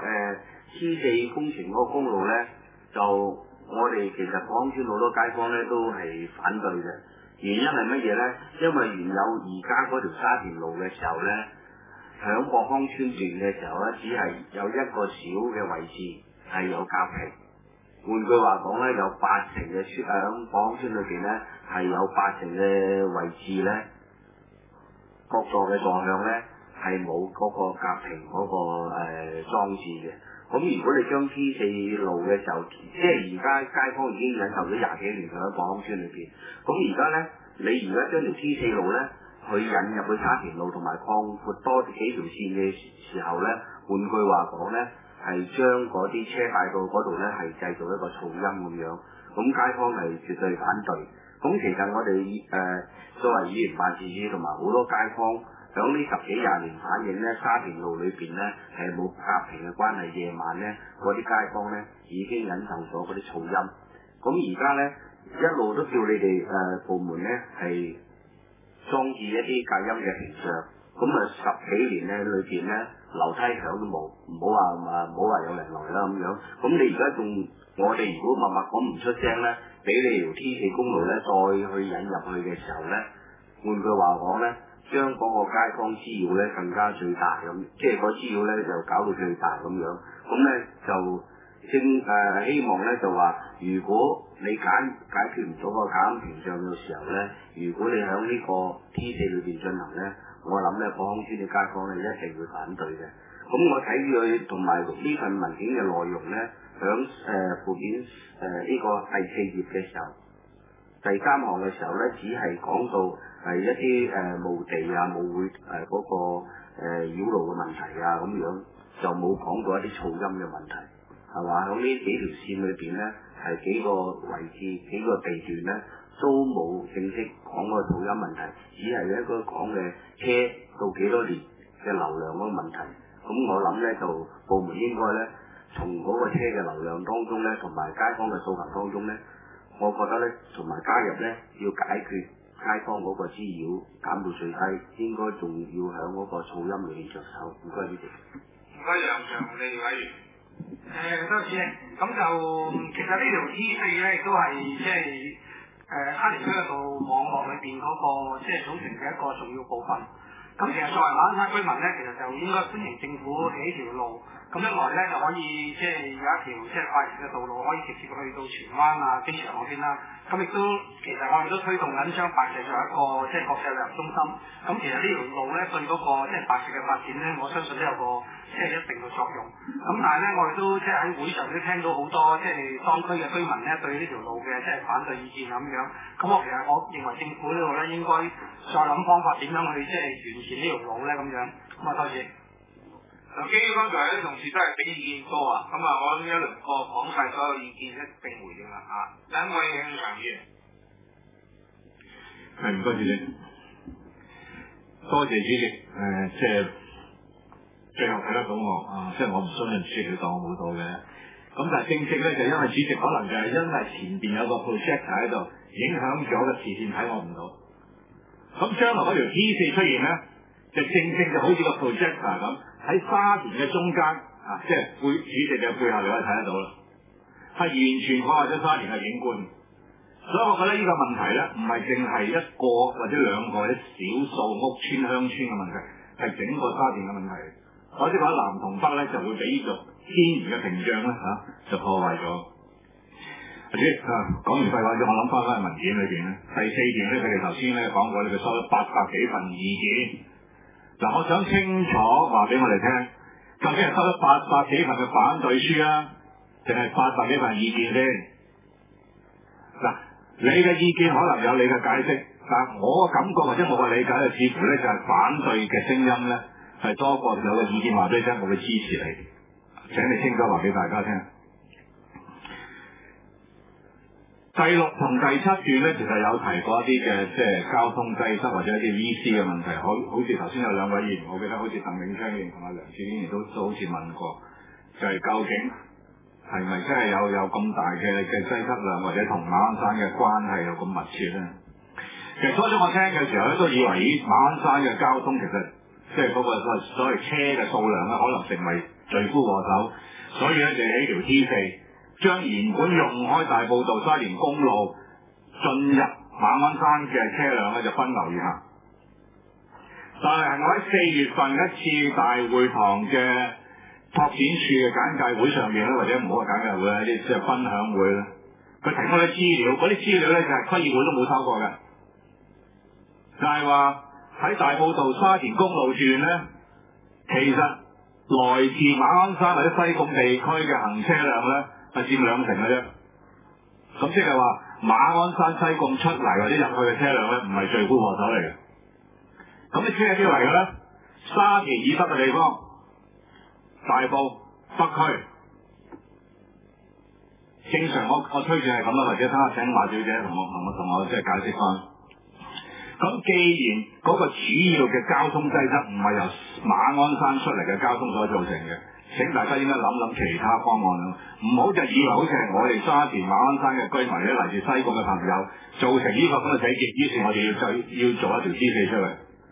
T4工程嗰個公路咧，就我哋其實港村好多街坊咧都係反對嘅。原因係乜嘢咧？因為原有而家嗰條沙田路嘅時候咧，響博康村段嘅時候咧，只係有一個小嘅位置係有夾平。換句話講咧，有80%嘅村響博康村裏邊咧，係有80%嘅位置咧，各座嘅座向咧係冇嗰個夾平嗰個裝置嘅。咁如果你將 T4路嘅時候，即係而家街坊已經忍受咗20幾年喺博康村裏邊，咁而家咧，你而家將條 T4路咧去引入去沙田路同埋擴闊多幾條線嘅時候咧，換句話講咧，係將嗰啲車帶到嗰度咧係製造一個噪音咁樣，咁街坊係絕對反對。咁其實我哋作為議員辦事處同埋好多街坊，響呢10幾20年反映咧，沙田路裏邊咧係冇夾平嘅關係，夜晚咧嗰啲街坊咧已經忍受咗嗰啲噪音。咁而家咧一路都叫你哋部門咧係裝置一啲隔音嘅屏障，咁10幾年咧裏邊咧樓梯響都冇，唔好話有人來啦咁樣。咁你而家仲我哋如果默默講唔出聲咧，俾你條 T4公路咧再去引入去嘅時候咧，換句話講咧，將嗰個街坊滋擾咧更加最大咁，即係個滋擾咧就搞到最大咁樣。咁咧就希望咧就話，如果你解決唔到個減屏障嘅時候咧，如果你喺呢個 T4裏邊進行咧，我諗咧博康村嘅街坊咧一定會反對嘅。咁我睇佢同埋呢份文件嘅內容咧，響附件呢個第4頁嘅時候，第3項嘅時候咧，只係講到係一啲墓地啊、墓會嗰個擾路嘅問題啊咁樣，就冇講到一啲噪音嘅問題。係嘛？喺呢幾條線裏邊咧，係幾個位置、幾個地段咧，都冇正式講個噪音問題，只係一個講嘅車到幾多年嘅流量嗰個問題。咁我諗咧，就部門應該咧，從嗰個車嘅流量當中咧，同埋街坊嘅訴求當中咧，我覺得咧，同埋加入咧，要解決街坊嗰個滋擾減到最低，應該仲要喺嗰個噪音裏面着手。唔該，主席。 唔該，楊長利委員。多謝主席。咁就其實呢條 T4咧，亦都係即係沙田區嘅道路網絡裏邊嗰個即係組成嘅一個重要部分。咁其實作為馬鞍山居民咧，其實就應該歡迎政府起條路。咁一來咧就可以即係有一條即係快捷嘅道路，可以直接去到荃灣啊、機場嗰邊啦。咁亦都其實我哋都推動緊將白石作為一個即係國際旅遊中心。咁其實呢條路咧對嗰個即係白石嘅發展咧，我相信都有個即係一定嘅作用。咁但係咧，我哋都即係喺會上都聽到好多即係當區嘅居民咧對呢條路嘅即係反對意見咁樣。咁我認為政府呢度咧應該再諗方法點樣去即係完善呢條路咧咁樣。咁啊，多謝。基於剛才啲同事都係俾意見多啊，咁啊，我諗一輪過講晒所有意見一並回應啦嚇。第一位向長議員， 係唔該主席，多謝主席即係最後睇得到我啊，即係我唔相信主席你當我冇到嘅。咁但係正式咧就因為主席可能就係因為前邊有個 projector 喺度，影響咗個視線睇我唔到。咁將來嗰條 T4 出現咧，就正就好似個 projector 咁。喺沙田嘅中間啊，即係主席嘅背後，你可以睇得到啦，係完全講話咗沙田嘅景觀。所以我覺得呢個問題咧，唔係淨係一個或者兩個或者少數屋村鄉村嘅問題，係整個沙田嘅問題。我即係話南同北咧，就會俾呢個天然嘅屏障咧就破壞咗。主席講完廢話之後，我諗翻文件裏邊咧，第4段咧，佢哋頭先咧講過，你哋收咗800幾份意見。嗱，我想清楚話俾我哋聽，究竟係收咗800幾份嘅反對書啊，定係800幾份意見先？嗱，你嘅意見可能有你嘅解釋，但我嘅感覺或者我嘅理解就似乎咧就係反對嘅聲音咧係多過有嘅意見話俾你聽，我會支持你。請你清楚話俾大家聽。第6同第7段咧，其實有提過一啲嘅即係交通擠塞或者一啲 VC 嘅問題，好似頭先有2位議員，我記得好似鄧永昌議員同阿梁志堅議員都好似問過，就係究竟係咪真係有咁大嘅擠塞量，或者同馬鞍山嘅關係有咁密切咧？其實初初我聽嘅時候咧，都以為馬鞍山嘅交通其實即係嗰個所謂車嘅數量咧，可能成為罪魁禍首，所以咧就起條 T4。將原本用開大埔道沙田公路進入馬鞍山嘅車輛咧就分流而行，但係我喺4月份一次大會堂嘅拓展處嘅簡介會上面咧，或者唔好話簡介會啦，一啲即係分享會咧，佢提供啲資料，嗰啲資料咧就係區議會都冇收過嘅，就係話喺大埔道沙田公路段咧，其實來自馬鞍山或者西貢地區嘅行車量咧，係佔2成嘅啫，咁即係話馬鞍山西貢出嚟或者入去嘅車輛咧，唔係罪魁禍首嚟嘅。咁你車喺邊嚟嘅咧？沙田以北嘅地方，大埔北區。正常我推薦係咁啦，或者睇下請馬小姐同我即係解釋翻。咁既然嗰個主要嘅交通擠塞唔係由馬鞍山出嚟嘅交通所造成嘅，請大家應該諗其他方案咯，唔好就以為好似係我哋沙田馬鞍山嘅居民咧，嚟自西貢嘅朋友造成呢個咁嘅死結，於是我哋要做一條 T4出嚟。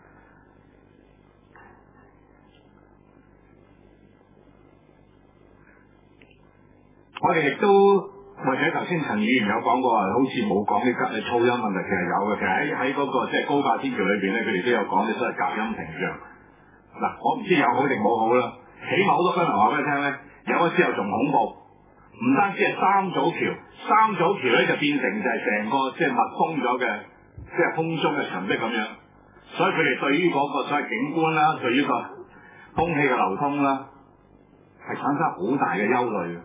我哋亦都或者頭先陳議員有講過話，好似冇講啲噪音問題，其實有嘅。其實喺嗰個即係高架天橋裏邊咧，佢哋都有講啲所謂隔音屏障。嗱，我唔知有好定冇好啦。起碼好多居民話俾你聽咧，有咗之後仲恐怖， 唔單止係三組橋，三組橋咧就變成就係成個即係密封咗嘅，即係空中嘅牆壁咁樣。所以佢哋對於嗰個所謂景觀啦，對於個空氣嘅流通啦，係產生好大嘅憂慮。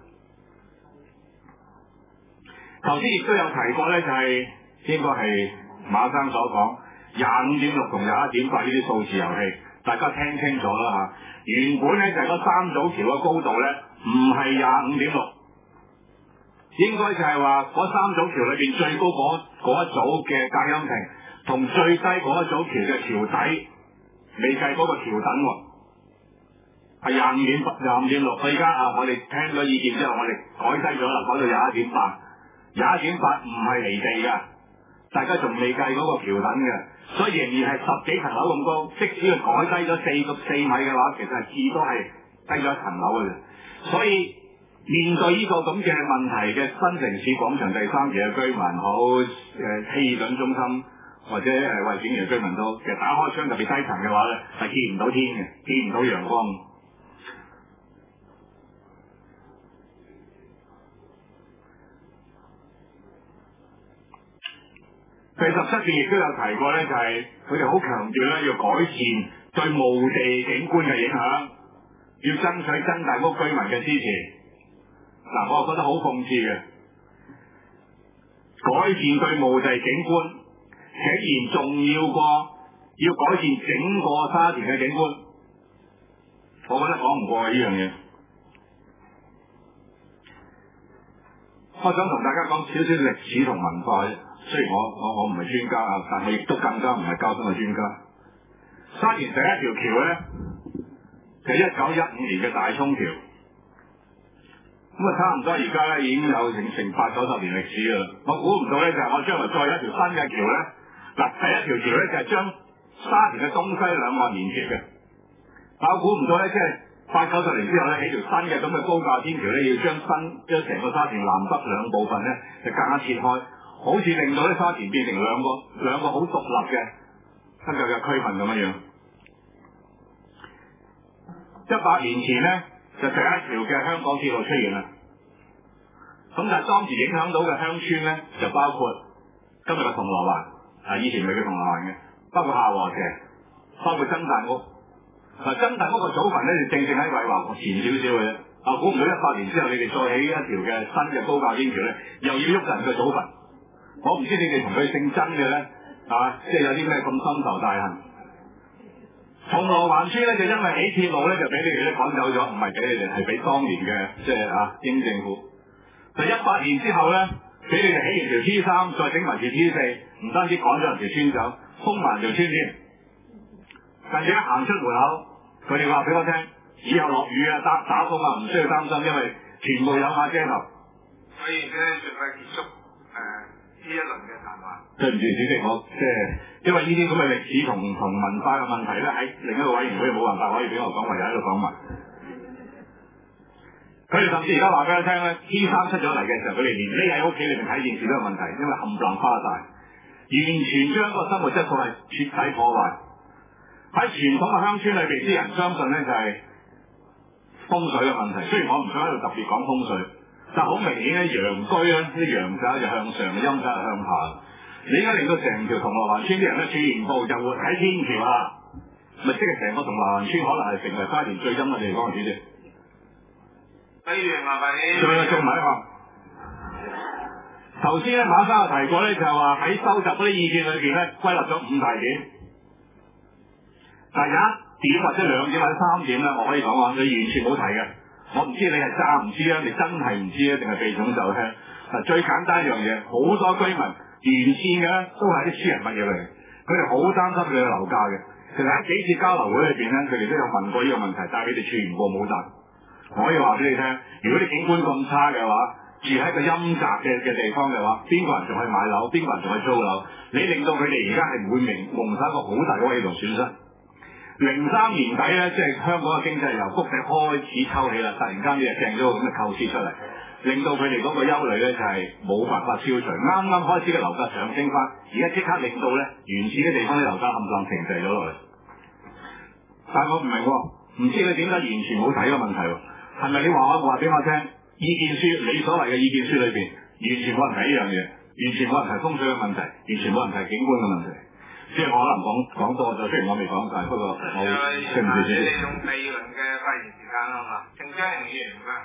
頭先亦都有提過咧，就係應該係馬生所講25.6同21.8呢啲數字遊戲，大家聽清楚啦嚇。原本咧就係嗰三組橋嘅高度咧，唔係25.6，應該就係話嗰三組橋裏邊最高嗰一組嘅隔音屏，同最低嗰一組橋嘅橋底，未計嗰個橋墩喎，係25.6。而家我哋聽咗意見之後，我哋改低咗啦，改到21.8唔係離地㗎，大家仲未計嗰個橋墩嘅，所以仍然係10幾層樓咁高。即使佢改低咗4米嘅話，其實至多係低咗1層樓嘅啫。所以面對呢個咁嘅問題嘅新城市廣場第3期嘅居民好，希爾頓中心或者惠景園嘅居民都，其實打開窗特別低層嘅話咧，係見唔到天嘅，見唔到陽光。第17段亦都有提過咧，就係佢哋好強調咧，要改善對墓地景觀嘅影響，要爭取真大屋居民嘅支持。嗱，我覺得好諷刺嘅，改善對墓地景觀，竟然重要過要改善整個沙田嘅景觀，我覺得講唔過嘅呢樣嘢。我想同大家講少少歷史同文化，雖然我唔係專家啊，但係亦都更加唔係交通嘅專家。沙田第一條橋咧，就係1915年嘅大涌橋。咁差唔多而家咧已經有成80-90年歷史啦。我估唔到咧，就係我將來再一條新嘅橋咧。嗱，第一條橋咧就係將沙田嘅東西兩岸連接嘅。但我估唔到咧，即係80-90年之後咧，起條新嘅咁嘅高架天橋咧，要將成個沙田南北兩部分咧就夾硬切開，好似令到咧沙田變成兩個好獨立嘅一個嘅區份咁樣樣。100年前咧，就第一條嘅香港鐵路出現啦。咁但係當時影響到嘅鄉村咧，就包括今日嘅銅鑼灣，以前咪叫銅鑼灣嘅，包括下禾輋，包括曾大屋。曾大屋個祖墳咧，就正喺偉華前少少嘅啫。估唔到100年之後，你哋再起一條嘅新嘅高架天橋咧，又要喐人嘅祖墳。我唔知你哋同佢姓曾嘅咧，即係有啲咩咁深仇大恨。銅鑼灣村咧就因為起鐵路咧就俾你哋咧趕走咗，唔係俾你哋，係俾當年嘅即係英政府。就100年之後咧，俾你哋起完條 T3，再整埋條 T4，唔單止趕咗人條村走，封埋條村添。但係一行出門口，佢哋話俾我聽，以後落雨啊、打風啊，唔需要擔心，因為全部有瓦遮頭。 所以咧，盡快結束呢一輪嘅談話。 對唔住，主席，我因為呢啲咁嘅歷史同文化嘅問題咧，喺另一個委員會冇辦法可以俾我講，唯有喺度講埋。佢哋甚至而家話俾我聽咧 ，T3 出咗嚟嘅時候，佢哋連匿喺屋企裏面睇電視都有問題，因為冚唪唥花大，完全將個生活質素係徹底破壞。喺傳統嘅鄉村裏邊，啲人相信咧就係風水嘅問題。雖然我唔想喺度特別講風水，但好明顯咧，陽居咧啲陽宅就向上，陰宅就向下。你而家令到成條銅鑼灣村啲人咧，全部就活喺天橋下，咪即係成個銅鑼灣村可能係成為沙田最陰嘅地方，主席。 不如麻煩你。 仲有做埋一個。頭先咧，馬生有提過咧，就係話喺收集嗰啲意見裏邊咧，歸納咗5大點。但係有一點或者2點或者3點咧，我可以講話你完全冇提嘅。我唔知你係詐唔知啊，你真係唔知啊，定係避重就輕。最簡單一樣嘢，好多居民沿線嘅咧都係啲私人物業嚟，佢哋好擔心佢哋嘅樓價嘅。其實喺幾次交流會裏邊咧，佢哋都有問過呢個問題，但係佢哋全部冇答。我可以話俾你聽，如果啲景觀咁差嘅話，住喺個陰宅嘅地方嘅話，邊個人仲去買樓？邊個人仲去租樓？你令到佢哋而家係唔會蒙受一個好大嘅威脅同損失。03年底咧，即係香港嘅經濟由谷底開始抽起啦，突然間呢就掟咗個咁嘅構思出嚟，令到佢哋嗰個憂慮咧就係冇辦法消除。啱啱開始嘅樓價上升翻，而家即刻令到咧原始嘅地方啲樓價冚唪唥停滯咗落嚟。但係我唔明，唔知你點解完全冇睇呢個問題喎？係咪你話俾我聽？ 意見書，你所謂嘅意見書裏邊，完全冇人提呢樣嘢，完全冇人提風水嘅問題，完全冇人提景觀嘅問題。即係我可能講多咗，雖然我未講晒，不過我對唔住先。 利用第二輪嘅發言時間啊嘛，鄭張榮議員啦。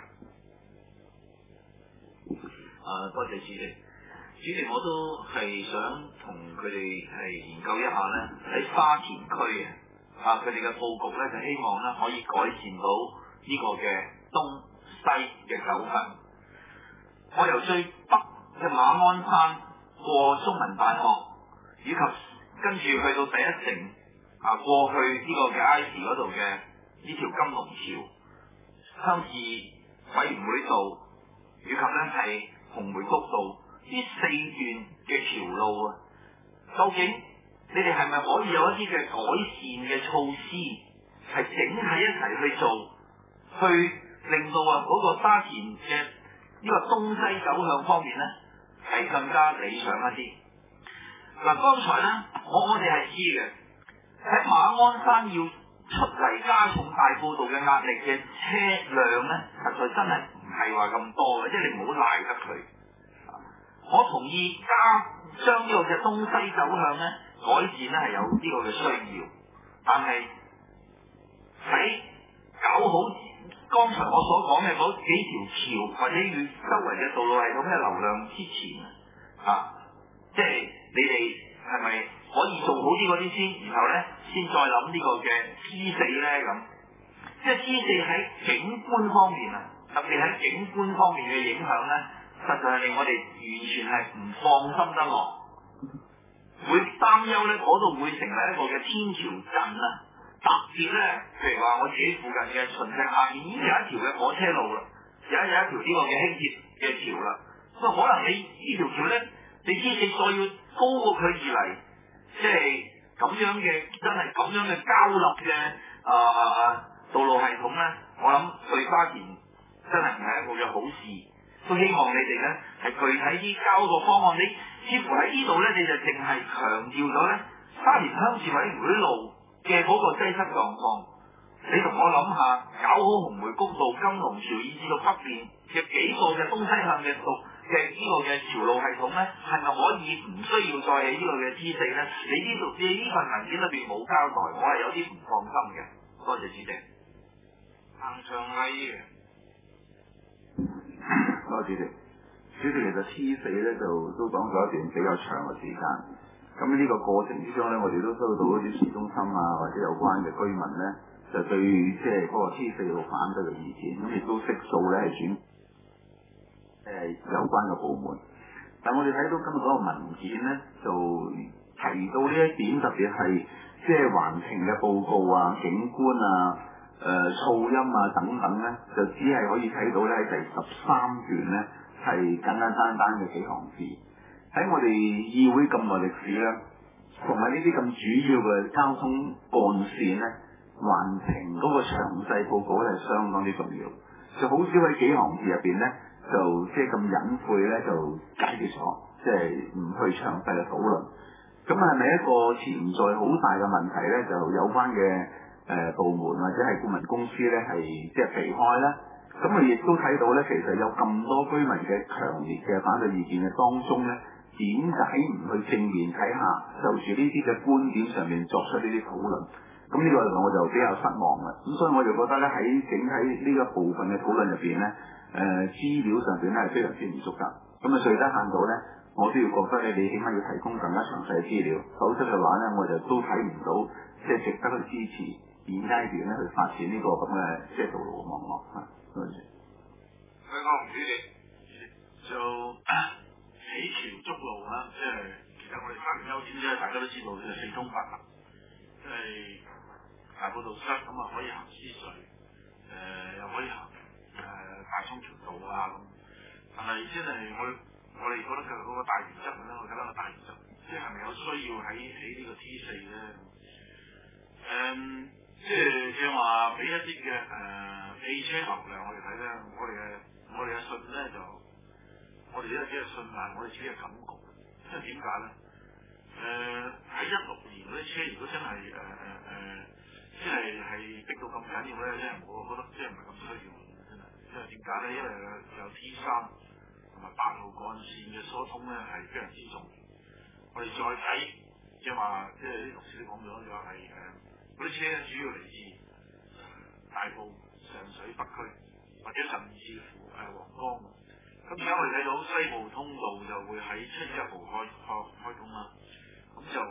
多謝主席。主席，我都係想同佢哋係研究一下咧，喺沙田區佢哋嘅佈局咧，就希望咧可以改善到呢個嘅東西嘅糾紛。我由最北嘅馬鞍山過中文大學，以及跟住去到第一城過去呢個嘅 I.C. 嗰度嘅呢條金龍橋、鄉事委員會道，以及咧係紅梅谷道呢4段嘅橋路究竟你哋係咪可以有一啲嘅改善嘅措施，係整體一齊去做，去令到嗰個沙田嘅呢個東西走向方面咧係更加理想一啲。剛才咧我哋係知嘅，喺馬鞍山要出嚟加重大埔道嘅壓力嘅車輛咧，實在真係唔係話咁多嘅，即係你唔好賴得佢。我同意將呢個嘅東西走向咧改善咧係有呢個嘅需要，但係喺搞好剛才我所講嘅嗰幾條橋或者與周圍嘅道路系統嘅流量之前即係你哋係咪可以做好啲嗰啲先，然後咧先再諗呢個嘅 T4咧咁，即係 T4喺景觀方面特別喺景觀方面嘅影響咧，實在係令我哋完全係唔放心得落，會擔憂咧嗰度會成為一個嘅天橋陣特別咧，譬如話我自己附近嘅秦石下面已經有一條嘅火車路啦，有一條呢個嘅輕鐵嘅橋啦，所以可能你呢條橋咧，你T4再要高過佢而嚟，即係咁樣嘅真係咁樣嘅交立嘅道路系統咧，我諗對沙田真係唔係一個嘅好事。都希望你哋咧係具體啲交個方案。你似乎喺呢度咧，你就淨係強調咗咧沙田鄉事委員會路嘅嗰個擠塞狀況。你同我諗下，搞好紅梅谷道、金龍橋以至到北邊嘅幾個嘅東西向嘅道嘅呢個嘅橋路系統咧，係咪可以唔需要再起呢個嘅T4咧？你呢份文件裏邊冇交代，我係有啲唔放心嘅。多謝主席。 彭長禮議員。 多謝主席。主席其實T4咧就都講咗一段比較長嘅時間。咁呢個過程之中咧，我哋都收到一啲市中心或者有關嘅居民咧，就對即係嗰個T4路反對嘅意見，咁亦都悉數咧係轉有關嘅部門。但我哋睇到今日嗰個文件咧，就提到呢一點，特別係即係環評嘅報告景觀噪音等等咧，就只係可以睇到咧喺第13段咧係簡簡單單嘅幾行字。喺我哋議會咁耐歷史咧，同埋呢啲咁主要嘅交通幹線咧，環評嗰個詳細報告咧係相當之重要，就好少喺幾行字入邊咧就即係咁隱晦咧就解決咗，即係唔去詳細嘅討論。咁係咪一個潛在好大嘅問題咧？就有關嘅部門或者係顧問公司咧係即係避開咧？咁我亦都睇到咧，其實有咁多居民嘅強烈嘅反對意見嘅當中咧，點解唔去正面睇下，就住呢啲嘅觀點上面作出呢啲討論？咁呢個我就比較失望啦。咁所以我就覺得咧，喺整體呢一部分嘅討論入邊咧，資料上邊咧係非常之唔足夠。咁最低限度咧，我都要覺得你起碼要提供更加詳細嘅資料，否則嘅話咧，我就都睇唔到即係值得去支持現階段咧去發展呢個咁嘅即係道路網絡。多謝。 香港主席就起橋築路即係其實我哋沙田優先大家都知道四通八達，即係大埔道塞咁可以行獅隧，又可以行大涌橋道咁。但係即係我哋覺得佢嗰個大原則咧，我覺得個大原則即係咪有需要起呢個T4咧？即係正話俾一啲嘅汽車流量我哋睇咧，我哋嘅信咧就我哋只係信埋我哋自己嘅感覺，因為點解咧？喺16年嗰啲車如果真係即係逼到咁緊要咧，即係我覺得即係唔係咁需要，真係。因因為點解咧？因為有 T3同埋8號幹線嘅疏通咧係非常之重要。我哋再睇即係話，即係啲同事都講咗，就係嗰啲車咧主要嚟自大埔、上水北區，或者甚至乎皇崗。咁而家我哋睇到西部通道就會喺7月1號開通啦。咁就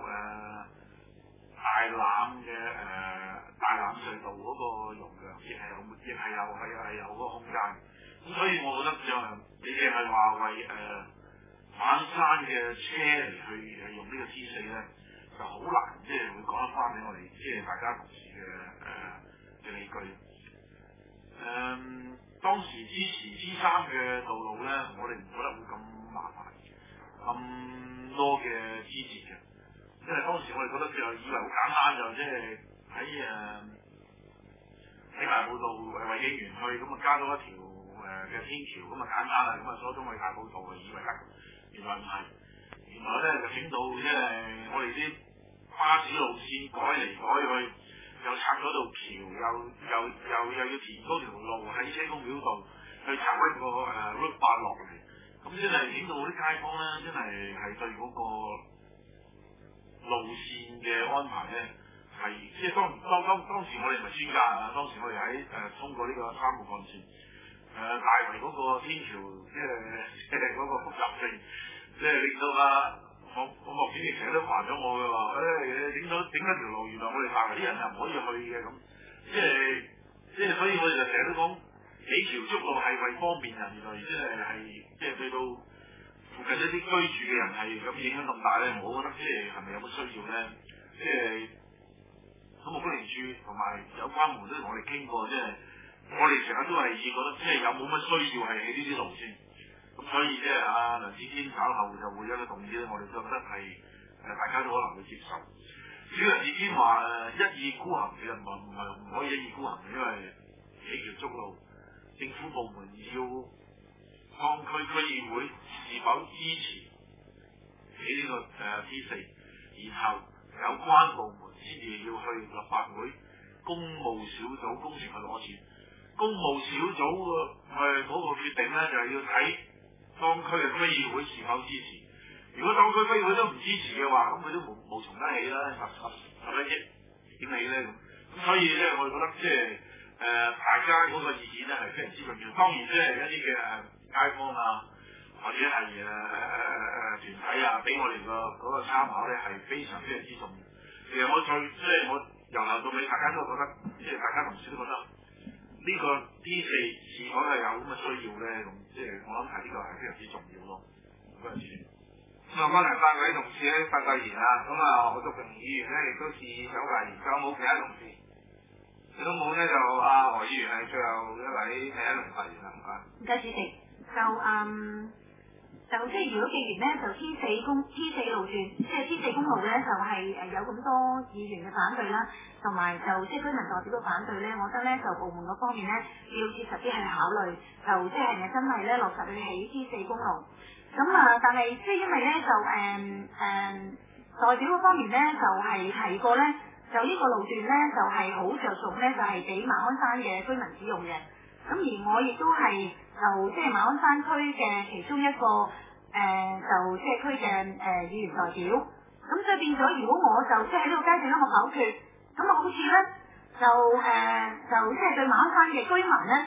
大欖隧道嗰個容量亦係有嗰個空間。咁所以我覺得就你哋係話為馬鞍山嘅車嚟去用呢個 T4咧，就好難即係會講得翻俾我哋即係大家同事嘅理據。當時支持 T3嘅道路咧，我哋唔覺得會咁麻煩，咁多嘅支持嘅。因為當時我哋覺得就以為好簡單，就即係喺大埔道維景園去，咁啊加多一條嘅天橋，咁啊簡單啦，咁啊疏通去大埔道啊，以為得，原來唔係，原來咧就整到即係我哋啲巴士路線改嚟改去，又拆咗道橋，又要填高條路喺車公廟度，去拆一個route 8落嚟，咁真係整到啲街坊咧，真係對嗰個路線嘅安排咧，係即係當時我哋唔係專家啊，當時我哋喺通過呢個3號幹線，大圍嗰個天橋，即係嗰個複雜性，即係令到我莫展翼成日都煩咗我嘅話，整咗條路，原來我哋大圍啲人係唔可以去嘅咁，即係所以我哋就成日都講幾條竹路係為方便人類，即係對到附近一啲居住嘅人係咁影響咁大咧，我覺得即係咪有乜需要咧？即係土木工程處同埋有關部都同我哋傾過，即係我哋成日都係覺得即係有冇乜需要係起呢啲路線。咁所以即係梁子堅稍後就會有一個動議咧，我哋覺得係大家都可能會接受。至於梁子堅話一意孤行，其實唔可以一意孤行，因為幾條竹路，政府部門要當區區議會是否支持起呢個T4，然後有關部門先至要去立法會公務小組工程去攞錢。公務小組嗰個決定咧，就係要睇當區嘅區議會是否支持。如果當區區議會都唔支持嘅話，咁佢都無從得起啦，11億點起咧咁。咁所以咧，我哋覺得即係大家嗰個意見咧係非常之重要。當然即係一啲嘅街坊啊，或者係團體啊，俾我哋嗰個參考咧係非常非常之重要。其實我由頭到尾，大家都覺得，即係大家同事都覺得呢個 T4是否係有咁嘅需要咧？咁即係我諗係呢個係非常之重要咯。嗰陣時， 咁啊，剛才8位同事咧發言啦，咁啊何淑平議員咧亦都是想發言，仲有冇其他同事？如果冇咧，就何議員係最後一位第一輪發言啦，唔該。 唔該，主席。就即係如果既然咧就 T4 路段，即係 T4 公路咧就係有咁多議員嘅反對啦，同埋就即係居民代表嘅反對咧，我覺得咧就部門嗰方面咧要切實啲去考慮，就即係咪真係咧落實去起 T4 公路？咁但係即係因為咧就代表嗰方面咧就係提過咧，就呢個路段咧就係好着重咧就係俾馬鞍山嘅居民使用嘅。咁而我亦都係就即係馬鞍山區嘅其中一個就即係區嘅議員代表，咁所以變咗，如果我就即係喺呢個階段咧，我否決，咁啊好似咧就即係對馬鞍山嘅居民咧，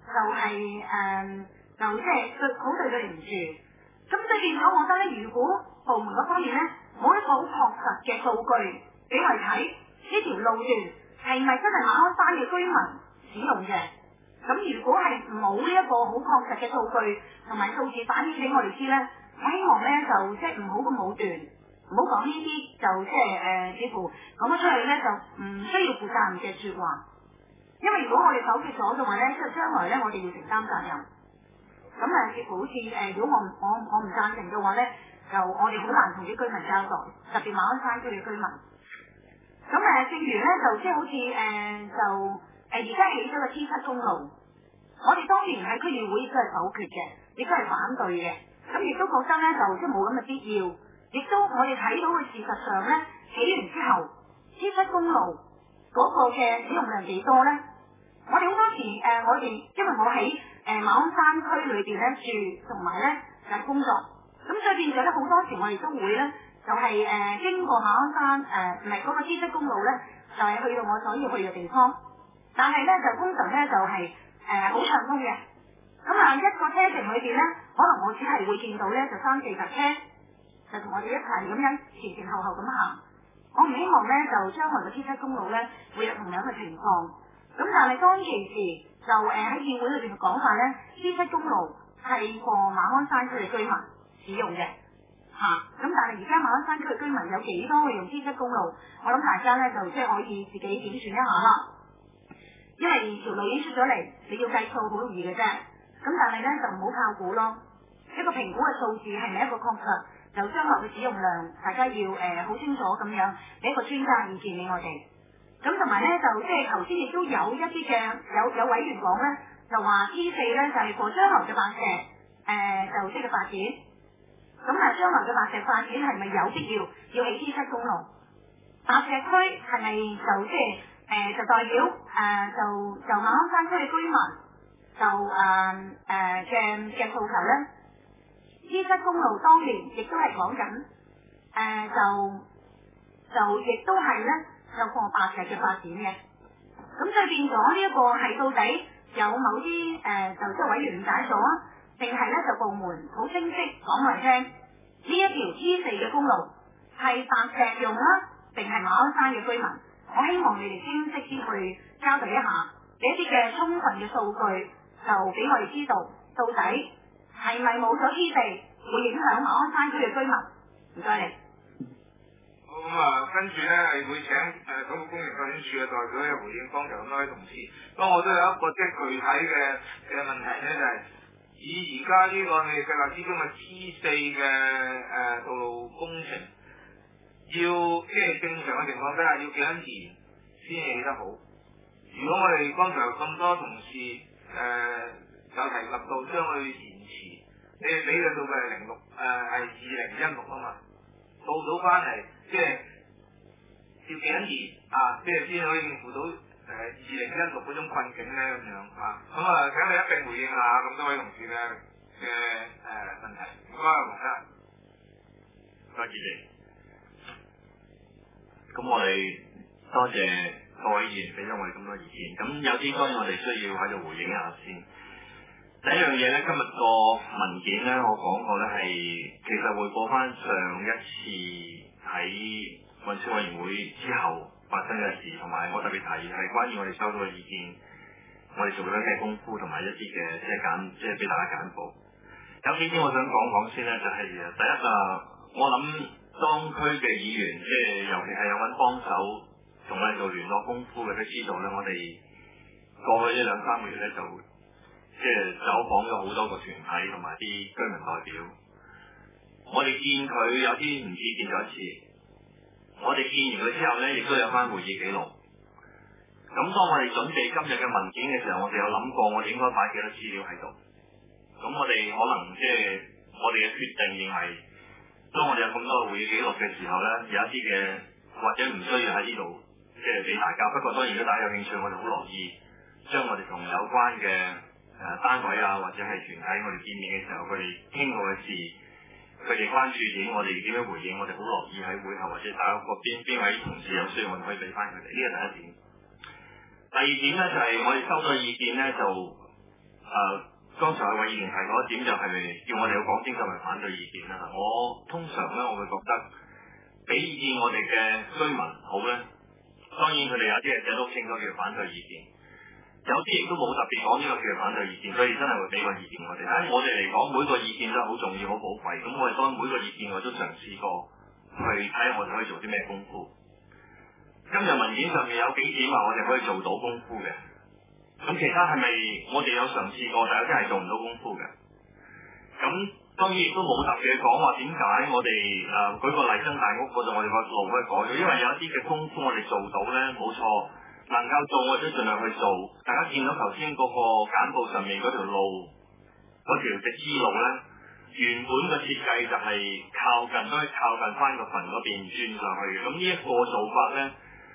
就即係好對佢哋唔住，咁所以變咗，我覺得咧，如果部門嗰方面咧冇一個好確實嘅數據俾我哋睇呢條路段係咪真係馬鞍山嘅居民使用嘅？咁如果係冇呢一個好確實嘅數據同埋數字反映俾我哋知咧，我希望咧就即係唔好咁武斷，唔好講呢啲就即係似乎講咗出去咧就唔需要負責任嘅説話。因為如果我哋否決咗嘅話咧，即係將來咧我哋要承擔責任。咁似乎好似如果我唔贊成嘅話咧，就我哋好難同啲居民交代，特別馬鞍山區嘅居民。咁正如咧就即係好似而家起咗個 T7 公路，我哋當年喺區議會亦都係否決嘅，亦都係反對嘅。咁亦都覺得咧就即係冇咁嘅必要，亦都我哋睇到嘅事實上咧，起完之後 T7 公路嗰個嘅使用量幾多咧？我哋好多時我哋因為我喺馬鞍山區裏邊咧住，同埋咧就係工作。咁所以變咗咧好多時我哋都會咧就係經過馬鞍山唔係嗰個 T7 公路咧，就係去到我所要去嘅地方。但係咧就通常咧就係好暢通嘅。咁一個車程裏邊咧，可能我只係會見到咧就3-4架車，就同我哋一齊咁樣前前後後咁行。我唔希望咧就將來嘅 T7 公路咧會有同樣嘅情況。咁但係當其時就喺議會裏邊嘅講法咧 ，T7 公路係過馬鞍山區嘅居民使用嘅咁但係而家馬鞍山區嘅居民有幾多會用 T7 公路？我諗大家咧就即係可以自己點算一下啦。因為條路已經出咗嚟，你要計數好容易嘅啫。咁但係咧就唔好靠估咯。一個評估嘅數字係咪一個確實？就將來嘅使用量，大家要好清楚咁樣俾一個專家意見俾我哋。咁同埋咧就即係頭先亦都有一啲嘅有委員講咧，就話 T4 咧就係將來嘅白石就即係發展。咁將來嘅白石發展係咪有必要起 T7 公路？白石區係咪就即係就代表就馬鞍山區嘅居民就嘅訴求咧？T7 公路當年亦都係講緊就亦都係咧有過白石嘅發展嘅。咁所以變咗呢一個係到底有某啲就即係委員誤解咗啊，定係咧就部門好清晰講嚟聽呢一條 T4 嘅公路係白石用啦，定係馬鞍山嘅居民？我希望你哋清晰啲去交代一下，俾一啲嘅充分嘅數據，就俾我哋知道到底係咪冇咗 T4會影響馬鞍山區嘅居民？唔該你。 好咁跟住咧係會請土木工程發展處嘅代表咧回應剛才咁多位同事。咁我都有一個即係具體嘅問題咧，就係以而家呢個你哋計劃之中嘅 T4嘅道路工程，要即係正常嘅情況底下要幾多年先起得好？如果我哋剛才咁多同事有提及到將佢延遲，你哋俾嘅數據係2016啊嘛，到翻嚟即係要幾多年即係先可以應付到2016嗰種困境咧咁樣請你一並回應下咁多位同事嘅問題。唔該，黃生。 多謝你。咁我哋多謝各位議員俾咗我哋咁多意見。咁有啲當然我哋需要喺度回應一下先。第一樣嘢咧，今日個文件咧，我講過咧係其實匯報翻上一次喺運輸委員會之後發生嘅事，同埋我特別提係關於我哋收到嘅意見，我哋做咗嘅功夫同埋一啲嘅即係俾大家簡報。有幾點我想講先咧，就係第一我諗當區嘅議員，即係尤其係有揾幫手同我哋做聯絡功夫嘅，都知道咧，我哋過去呢2-3個月咧就即係走訪咗好多個團體同埋啲居民代表，我哋見佢有啲唔止見咗一次，我哋見完佢之後咧，亦都有翻會議記錄。咁當我哋準備今日嘅文件嘅時候，我哋有諗過我哋應該擺幾多資料喺度。咁我哋可能即係我哋嘅決定認為，當我哋有咁多會議記錄嘅時候咧，有一啲嘅或者唔需要喺呢度即係俾大家。不過當然如果大家有興趣，我哋好樂意將我哋同有關嘅單位或者係團體，我哋見面嘅時候，佢哋傾過嘅事，佢哋關注點，我哋點樣回應，我哋好樂意喺會後或者大家個邊位同事有需要，我哋可以俾翻佢哋。呢個第一點。第二點咧就係我哋收到嘅意見咧，就剛才有位議員提過一點，就係叫我哋要講清楚係反對意見啦。我通常咧，我會覺得俾意見我哋嘅居民好咧，當然佢哋有啲係寫得好清楚叫反對意見。有啲亦都冇特別講呢個叫反對意見，所以真係會俾個意見我哋。喺我哋嚟講，每個意見都係好重要、好寶貴。咁我哋當每個意見我都嘗試過去睇下我哋可以做啲咩功夫。今日文件上面有幾點話我哋可以做到功夫嘅，咁其他係咪我哋有嘗試過，但有啲係做唔到功夫嘅？咁當然亦都冇特別講話點解我哋舉個例，新大屋嗰度我哋個路可以改咗，因為有一啲嘅功夫我哋做到咧，冇錯。能夠做我都盡量去做。大家見到頭先嗰個簡報上面嗰條路，嗰條直支路咧，原本嘅設計就係都係靠近翻個墳嗰邊轉上去嘅。咁呢一個做法咧，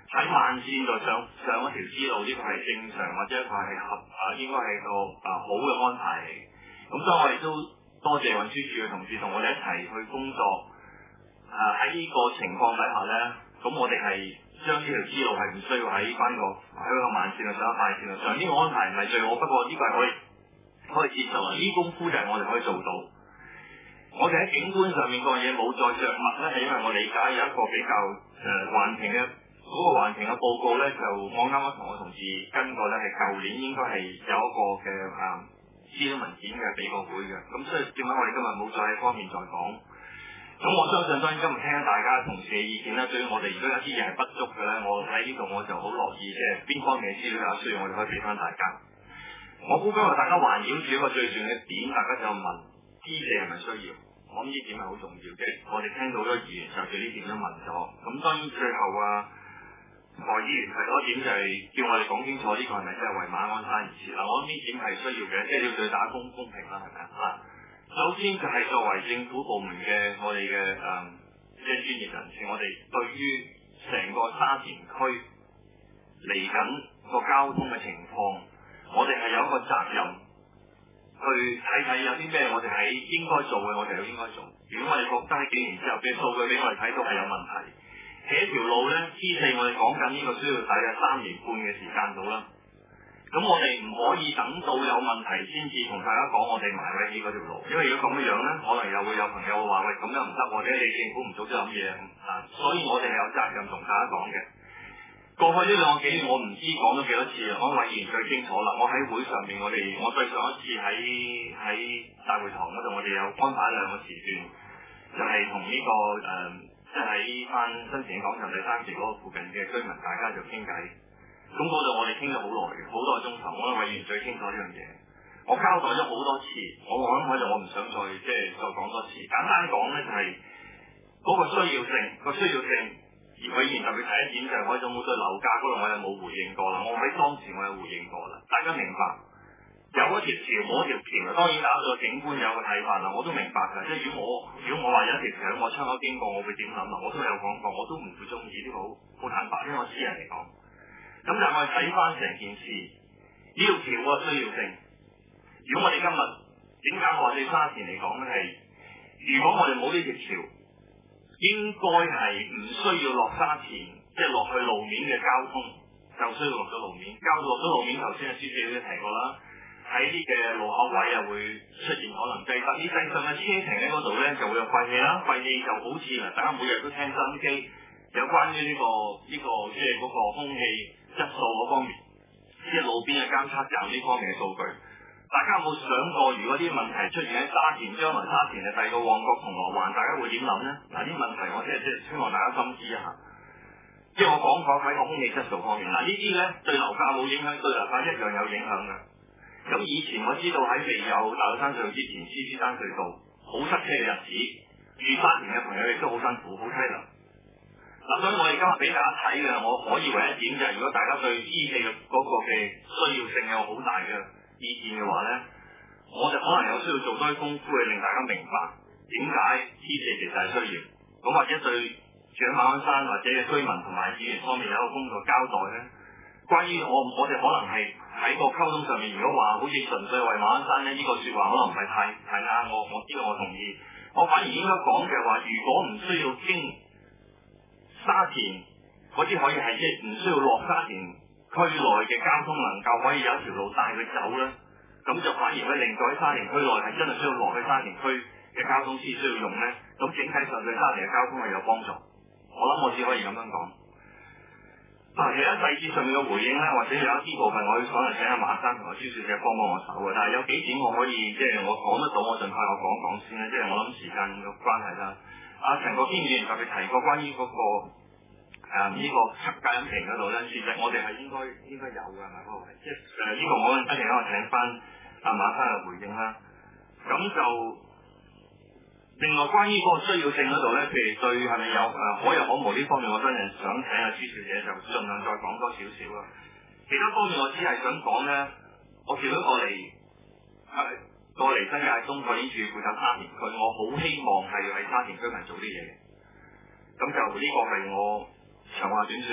喺慢線度上一條支路，呢個係正常或者一個係應該係個好嘅安排嚟。咁所以我哋都多謝運輸署嘅同事同我哋一齊去工作。喺呢個情況底下咧，咁我哋係將呢條支路係唔需要喺翻個香港慢線度上、快線度上。呢個安排唔係最好，不過呢個係可以接受啊！呢啲功夫就係我哋可以做到。我哋喺景觀上面個嘢冇再着墨咧，係因為我理解有一個比較環評嘅嗰個環評嘅報告咧，就我啱啱同我同事跟過咧，係舊年應該係有一個嘅資料文件嘅俾個會嘅。咁所以點解我哋今日冇再喺方面再講？咁我相信當然今日聽大家同事嘅意見啦，對於我哋如果有啲嘢係不足嘅咧，我喺呢度我就好樂意嘅，邊方面嘅資料有需要，我哋可以俾翻大家。我估今日大家環繞住一個最重要嘅點，大家就問T4係咪需要？我諗呢點係好重要嘅。我哋聽到好多議員就住呢點都問咗。咁當然最後何議員提嗰點就係叫我哋講清楚呢個係咪真係為馬鞍山而設啦。我諗呢點係需要嘅，即係要對大家公平啦，係咪啊？首先就係作為政府部門嘅我哋嘅即係專業人士，我哋對於成個沙田區嚟緊個交通嘅情況，我哋係有一個責任去睇有啲咩我哋係應該做嘅，我哋就應該做。如果我哋覺得喺幾年之後嘅數據俾我哋睇到係有問題，起一條路咧，T4我哋講緊呢個需要大約3年半嘅時間到啦。咁我哋唔可以等到有問題先至同大家講我哋埋位起嗰條路，因為如果咁樣咧，可能又會有朋友話喂，咁樣唔得，或者你政府唔早啲諗嘢所以我哋係有責任同大家講嘅。過去呢2個幾月我唔知講咗幾多次啦，我委員最清楚啦。我喺會上面我對上一次喺大會堂嗰度，我哋有安排2個時段，就係同呢個即係喺翻新田廣場第3期嗰個附近嘅居民，大家就傾偈。咁嗰度我哋傾咗好耐嘅，好多個鐘頭。我委員最清楚呢樣嘢，我交代咗好多次。我諗喺度，我唔想再講多次。簡單講咧，就係嗰個需要性。而委員特別提一點就係我仲冇對樓價嗰度我係冇回應過啦。我喺當時我有回應過啦。大家明白有一條橋冇一條橋，當然打到個景觀有個睇法啦。我都明白㗎。即係如果我話有一條橋喺我窗口經過，我會點諗啊？我都有講過，我都唔會中意呢個好坦白，因為我私人嚟講。咁就我哋睇翻成件事，呢條橋個需要性。如果我哋今日點解我哋沙田嚟講咧係，如果我哋冇呢條橋，應該係唔需要落沙田，即係落去路面嘅交通，就需要落咗路面。落咗路面，頭先阿書記都提過啦，喺啲嘅路口位又會出現可能擠塞。呢擠塞嘅車停喺嗰度咧，就會有廢氣啦。廢氣就好似大家每日都聽收音機，有關於呢個即係嗰個空氣質素嗰方面，即係路邊嘅監測站呢方面嘅數據。大家有冇想過，如果啲問題出現喺沙田，將來沙田嘅第二個旺角銅鑼灣，大家會點諗呢？嗱，啲問題我即係希望大家深知一下。即係我講喺個空氣質素方面，嗱呢啲咧對樓價冇影響，對樓價一樣有影響嘅。咁以前我知道喺未有大老山隧道之前，CP 山隧道好塞車嘅日子，住沙田嘅朋友亦都好辛苦，好淒涼。嗱，所以我哋今日俾大家睇嘅，我可以為一點就係，如果大家對T4嘅嗰個嘅需要性有好大嘅意見嘅話咧，我就可能有需要做多啲功夫去令大家明白點解T4其實係需要。咁或者對住喺馬鞍山或者嘅居民同埋議員方面有一個工作交代咧。關於我哋可能係喺個溝通上面，如果話好似純粹為馬鞍山咧，呢個説話可能唔係太啱。我知道我同意，我反而應該講嘅話，如果唔需要經沙田嗰啲可以係即係唔需要落沙田區內嘅交通能夠可以有一條路帶佢走咧，咁就反而會令到喺沙田區內係真係需要落去沙田區嘅交通先需要用咧，咁整體上對沙田嘅交通係有幫助。我諗我只可以咁樣講。其他細節上面嘅回應咧，或者有一啲部分我可能請阿馬生同阿朱小姐幫我手嘅，但係有幾點我可以即係我講得到，我盡快我講先咧，即係我諗時間嘅關係啦。陳國堅議員特別提過關於嗰個呢個隔音屏嗰度咧，其實我哋係應該有嘅，係咪嗰個位？即係呢個我一陣間我請翻阿馬生嘅回應啦。咁就另外關於嗰個需要性嗰度咧，譬如對係咪有可有可無呢方面，我真係想請阿朱小姐就盡量再講多少少啦。其他方面我只係想講咧，我調咗過嚟新界東發展處負責沙田區，我好希望係為沙田居民做啲嘢嘅。咁就呢個係我長話短説啦。其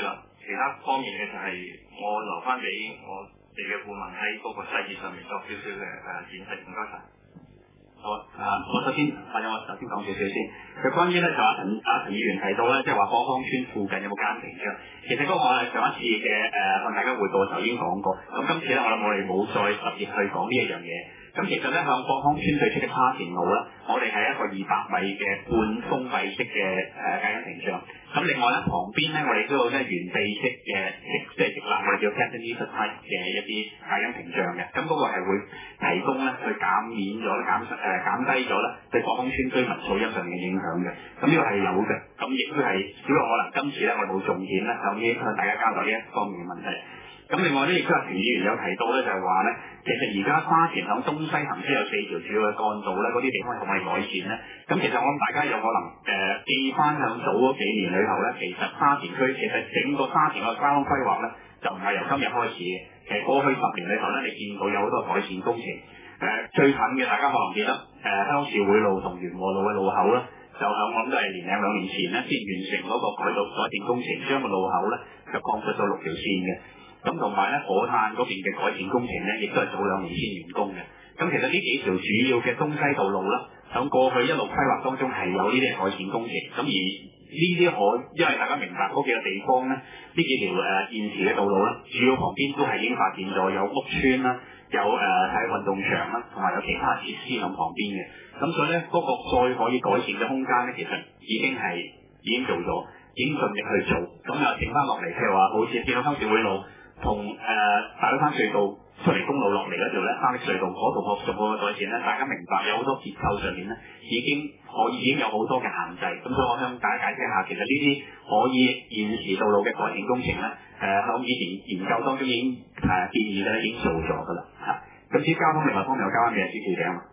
其他方面嘅就係我留翻俾我哋嘅顧問喺嗰個細節上面作少少嘅展示。唔該晒。 好我首先或者我首先講少少先。佢關於咧就阿陳議員提到咧，即係話芳康村附近有冇監停場。其實嗰個我哋上一次嘅向大家匯報嘅時候已經講過。咁今次咧我諗我哋冇再特別去講呢一樣嘢。咁其實咧向芳康村對出嘅沙田路咧，我哋係一個200米嘅半封閉式嘅戒緊停場。咁另外咧旁邊咧我哋都有咧原地式嘅即係直立我哋叫 cantilever type 嘅一啲戒緊停場嘅。咁嗰個係會提供咧去減低咗咧對芳康村居民噪音上面嘅影響嘅。咁呢個係有嘅。咁亦都係只不過可能今次咧我哋冇重點咧，就已經向大家交代呢一方面嘅問題。咁另外咧，亦都係田議員有提到咧，就係話咧，其實而家沙田響東西行車有4條主要嘅幹道咧，嗰啲地方可唔可以改善咧？咁其實我諗大家有可能記翻向早嗰幾年裏頭咧，其實沙田區其實整個沙田嘅交通規劃咧，就唔係由今日開始嘅。其實過去10年裏頭咧，你見到有好多改善工程。最近嘅大家可能記得鄉事會路同元和路嘅路口咧，就響我諗都係1年2年前咧先完成嗰個改善工程，將個路口咧就擴闊咗6條線嘅。咁同埋咧，火炭嗰邊嘅改善工程咧，亦都係早2年先完工嘅。咁其實呢幾條主要嘅東西道路咧，響過去一路規劃當中係有呢啲改善工程。咁而呢啲因為大家明白嗰幾個地方咧，呢幾條現時嘅道路咧，主要旁邊都係已經發展咗有屋邨啦，有體育運動場啦，同埋有其他設施響旁邊嘅。咁所以咧，嗰個再可以改善嘅空間咧，其實已經做咗，已經盡力去做。咁啊，剩翻落嚟譬如話，好似見到鄉事會路。同大老山隧道出嚟公路落嚟嗰條咧，三瀝隧道嗰度學做個改善咧，大家明白有好多結構上面咧已經有好多嘅限制。咁所以我向大家解釋下，其實呢啲可以現時道路嘅改善工程咧，喺以前研究當中已經建議咧已經做咗㗎啦嚇。咁至於交通另外方面，我交翻俾主持人啊。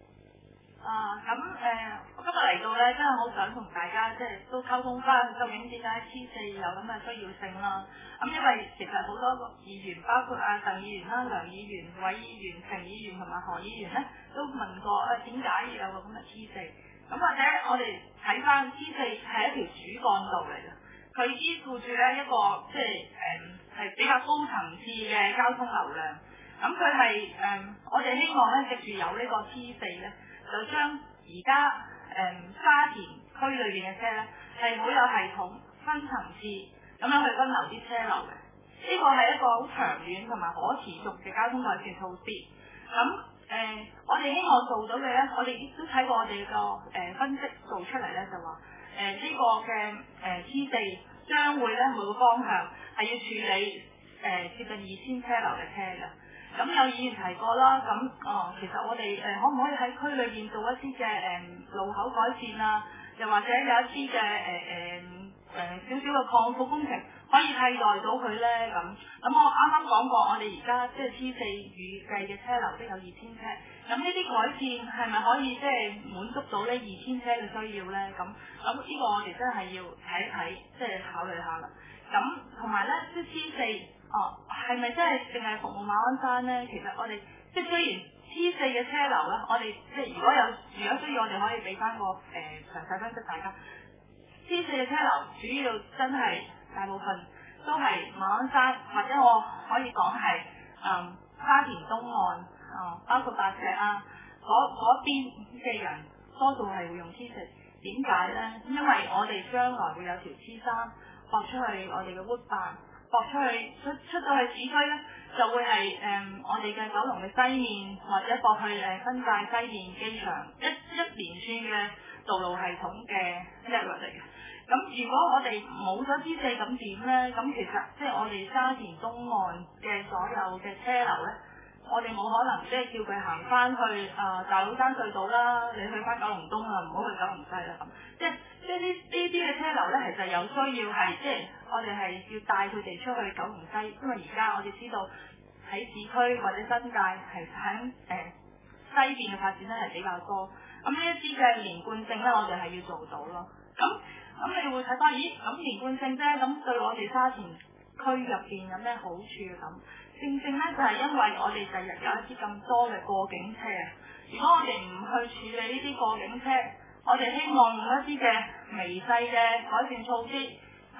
我今日嚟到咧，真係好想同大家即係都溝通翻，究竟點解T4有咁嘅需要性啦？因為其實好多議員，包括鄧議員啦、梁議員、韋議員、程議員同埋何議員咧，都問過點解要有個咁嘅T4？咁或者我哋睇翻T4係一條主幹道嚟嘅，佢依附住咧一個即係比較高層次嘅交通流量。咁佢係我哋希望咧，藉住有呢個T4咧，就將而家沙田區裏邊嘅車咧係好有系統、分層次咁樣去分流啲車流嘅。呢個係一個好長遠同埋可持續嘅交通改善措施。咁我哋希望做到嘅咧，我哋都睇過我哋個分析做出嚟咧，就話呢個嘅T4將會咧每個方向係要處理接近2000車流嘅車嘅。咁有議員提過啦，其實我哋可唔可以喺區裏邊做一啲嘅路口改善啊？又或者有一啲嘅少少嘅擴闊工程可以替代到佢咧？咁我啱啱講過，我哋而家即係T4預計嘅車流都有2000車，咁呢啲改善係咪可以即係滿足到呢2000車嘅需要咧？咁呢個我哋真係要睇一睇，即係考慮下啦。咁同埋咧，即係T4。係咪真係淨係服務馬鞍山咧？其實我哋即係雖然T4嘅車流咧，我哋即係如果需要，我哋可以俾翻個詳細分析大家。T4嘅車流主要真係大部分都係馬鞍山，或者我可以講係沙田東岸包括白石嗰邊嘅人，多數係會用T4。點解咧？因為我哋將來會有條T3駁出去我哋嘅wood辦。駁出去出到去市區咧，就會係我哋嘅九龍嘅西面，或者駁去新界西面機場一連串嘅道路系統嘅 network 嚟嘅。咁如果我哋冇咗T4咁點咧？咁其實即係我哋沙田東岸嘅所有嘅車流咧，我哋冇可能即係叫佢行翻去大老山隧道啦，你去翻九龍東啊，唔好去九龍西啦咁。即係呢啲嘅車流咧，其實有需要係即係我哋係要帶佢哋出去九龍西，因為而家我哋知道喺市區或者新界係喺西邊嘅發展咧係比較多。咁呢一啲嘅連貫性咧，我哋係要做到咯。咁你會睇翻，咦？咁連貫性啫，咁對我哋沙田區入邊有咩好處咁？正正咧就係因為我哋第日有一啲咁多嘅過境車，如果我哋唔去處理呢啲過境車，我哋希望用一啲嘅微細嘅改善措施去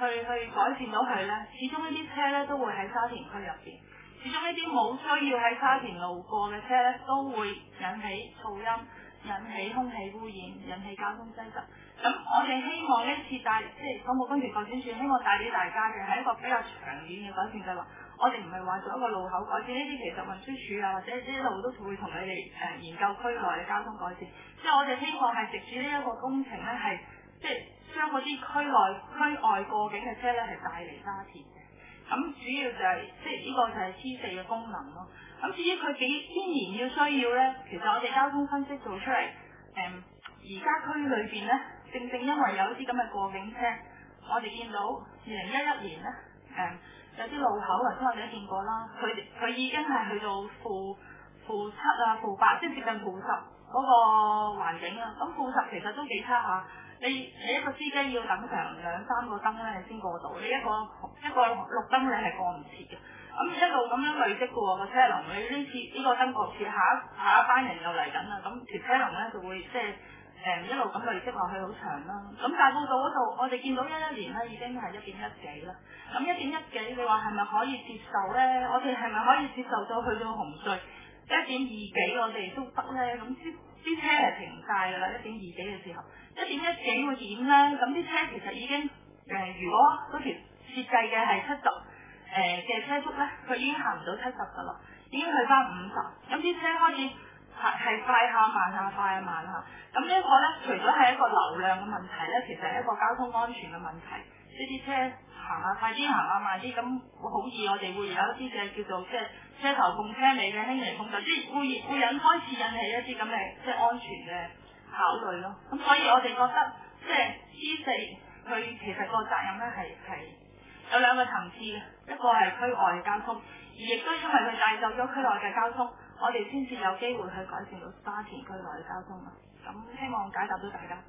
改善到佢咧，始終呢啲車咧都會喺沙田區入邊。始終呢啲冇需要喺沙田路過嘅車咧，都會引起噪音、引起空氣污染、引起交通擠塞。咁我哋希望呢次帶即係土木工程發展署希望帶俾大家嘅係一個比較長遠嘅改善計劃。我哋唔係話做一個路口改善，呢啲其實運輸署啊或者一路都會同你哋研究區內嘅交通改善。即係我哋希望係藉住呢一個工程咧，係即係將嗰啲區外過境嘅車咧係帶嚟沙田嘅。咁主要就係即係呢個就係 T4嘅功能咯。咁至於佢幾天然要需要咧，其實我哋交通分析做出嚟，而家區裏邊咧，正正因為有一啲咁嘅過境車，我哋見到2011年咧，有啲路口頭先我哋都見過啦，佢已經係去到負7啊、負8，即係接近負10嗰個環境啦。咁負10其實都幾差下。你一個司機要等成2-3個燈咧，你先過到。你一個綠燈你係過唔切嘅。咁一路咁樣累積嘅喎個車龍，你呢次呢個燈過切，下一班人又嚟緊啦。咁條車龍咧就會即係一路咁累積落去好長啦。咁大埔道嗰度，我哋見到11年咧已經係1.1幾啦。咁1.1幾，你話係咪可以接受咧？我哋係咪可以接受到去到紅隧1.2幾我哋都得咧？咁啲車係停晒㗎啦，1.2幾嘅時候，1.1幾會點咧？咁啲車其實已經如果嗰條設計嘅係70嘅車速咧，佢已經行唔到70㗎啦，已經去翻50。咁啲車開始係快下慢下，快下慢下。咁呢一個咧，除咗係一個流量嘅問題咧，其實係一個交通安全嘅問題。呢啲車行下快啲，行下慢啲，咁好易我哋會有一啲嘅叫做即係車頭碰車尾嘅輕微碰撞，即係會開始引起一啲咁嘅即係安全嘅考慮咯。咁所以我哋覺得即係 T4佢其實個責任咧係有兩個層次嘅，一個係區外嘅交通，而亦都因為佢帶走咗區內嘅交通，我哋先至有機會去改善到沙田區內嘅交通咯。咁希望解答到大家。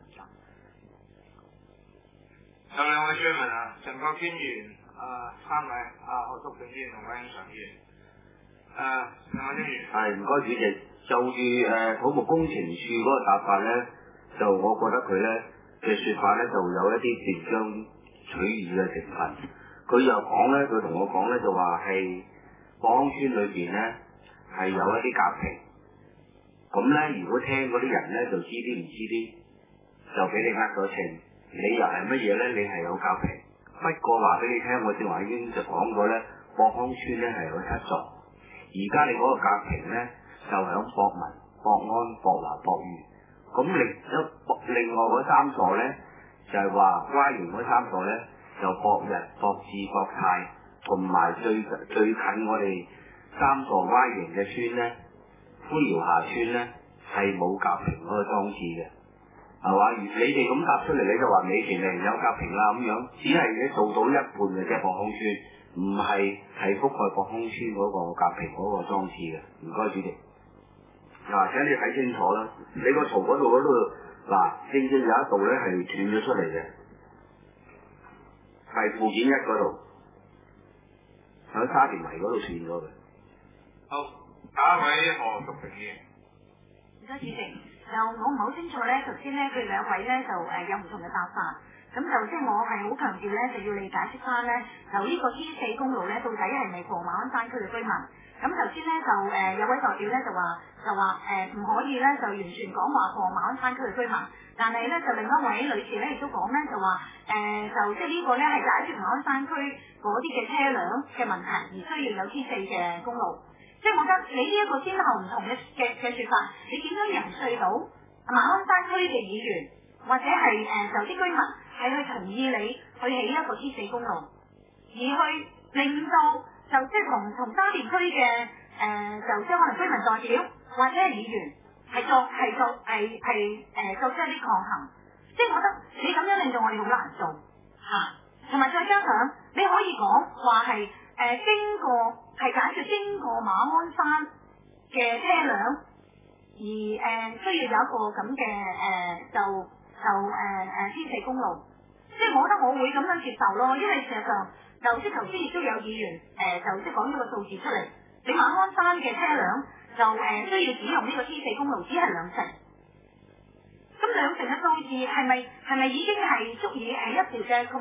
有兩位追問啊，陳國堅議員3位何淑平議員同韋慶常議員。兩位議員。 係唔該主席，就住土木工程處嗰個答法咧，就我覺得佢咧嘅説法咧就有一啲斷章取義嘅成分。佢又講咧，佢同我講咧就話係博康村裏邊咧係有一啲夾平。咁咧，如果聽嗰啲人咧就知啲唔知啲，就俾你呃咗秤。理由係乜嘢咧？你係有夾平，不過話俾你聽，我正話已經就講過咧，博康村咧係有7座。而家你嗰個夾平咧就響博文、博安、博華、博裕。咁另外嗰3座咧就係話歪園嗰3座咧就博日、博智、博泰，同埋最近我哋3座歪園嘅村咧，灰窯下村咧係冇夾平嗰個裝置嘅。係嘛？你哋咁答出嚟，你就話美其名有夾平啦咁樣，只係你做到一半嘅啫。博康村唔係覆蓋博康村嗰個夾平嗰個裝置嘅。唔該主席。請你睇清楚啦，你個圖嗰度正正有一度咧係斷咗出嚟嘅，係附件1嗰度，喺沙田圍嗰度斷咗嘅。 好，下一位何淑平議員。 唔該主席。就我唔係好清楚咧，頭先咧佢兩位咧就有唔同嘅答法，咁就即係我係好強調咧，就要你解釋翻咧，就呢個 T4公路咧到底係咪過馬鞍山區嘅居民？咁頭先咧就有位代表咧就話唔可以咧就完全講話過馬鞍山區嘅居民，但係咧就另一位女士咧亦都講咧就話就即係呢個咧係解決馬鞍山區嗰啲嘅車輛嘅問題，而需要有 T4嘅公路。即係我覺得你呢一個先後唔同嘅説法，你點樣遊說到馬鞍山區嘅議員或者係就啲居民係去同意你去起一個 T4公路，而去令到就即係同沙田區嘅就即係可能居民代表或者係議員係作出一啲抗衡，即係我覺得你咁樣令到我哋好難做嚇，同埋再加上你可以講話係經過馬鞍山嘅車輛，而需要有一個咁嘅T4公路，即係我覺得我會咁樣接受咯，因為事實上就即係頭先亦都有議員就即係講咗個數字出嚟，你馬鞍山嘅車輛就需要使用呢個 T4公路只係2成，咁2成嘅數字係咪已經係足以一條嘅咁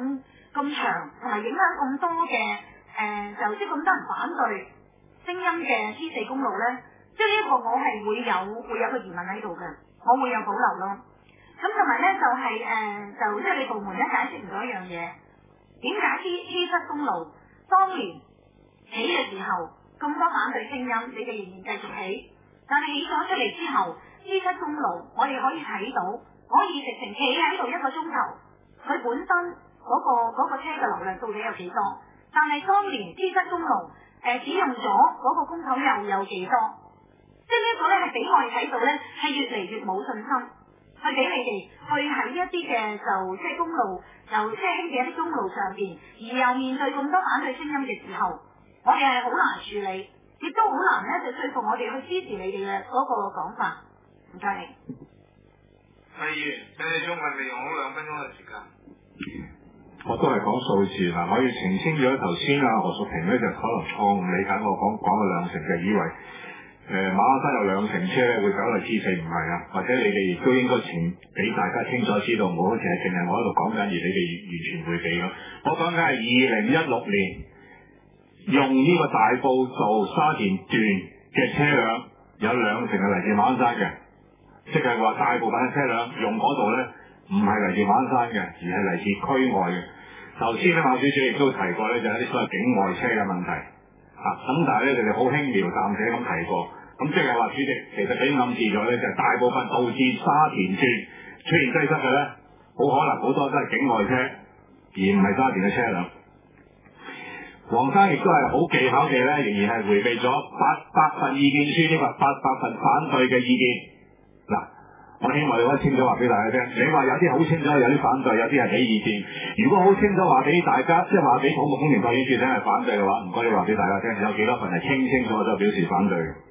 咁長，同埋影響咁多嘅就即係咁多人反對聲音嘅 T4 公路咧，即係呢一個我係會有個疑問喺度嘅，我會有保留咯。咁同埋咧就即係你部門咧解釋唔到一樣嘢，點解 T7 公路當年起嘅時候咁多反對聲音，你哋仍然繼續起，但係起咗出嚟之後 T7 公路我哋可以睇到，可以直情企喺度1個鐘頭，佢本身嗰個車嘅流量到底有幾多？但係當年 T7 公路使用咗嗰個公帑又有幾多？即係呢個咧係俾我哋睇到咧係越嚟越冇信心，去俾你哋去喺一啲嘅即係公路就即係興建一啲公路上邊，而又面對咁多反對聲音嘅時候，我哋係好難處理，亦都好難咧就說服我哋去支持你哋嘅嗰個講法。唔該你。 係，請你充分利用好2分鐘嘅時間。 我都係講數字嗱，我要澄清咗頭先何淑萍咧就可能錯誤理解我講嘅2成，就以為馬鞍山有2成車咧會走嚟 T4，唔係啊，或者你哋亦都應該俾大家清楚知道，唔好好似係淨係我喺度講緊，而你哋完全迴避咯。我講緊係2016年用呢個大埔道沙田段嘅車輛有2成係嚟自馬鞍山嘅，即係話大部分嘅車輛用嗰度咧唔係嚟自馬鞍山嘅，而係嚟自區外嘅。頭先咧馬主席亦都提過咧，就係一啲所謂境外車嘅問題咁但係咧佢哋好輕描淡寫咁提過，咁即係話主席其實已經暗示咗咧，就係大部分導致沙田段出現擠塞嘅咧，好可能好多都係境外車，而唔係沙田嘅車輛。黃生亦都係好技巧地咧，仍然係迴避咗800份意見書呢個800份反對嘅意見。嗱，我希望你可以清楚話俾大家聽，你話有啲好清楚，有啲反對，有啲係俾意見。如果好清楚話俾大家，即係話俾土木工程拓展署聽係反對嘅話，唔該你話俾大家聽，有幾多份係清楚就表示反對嘅。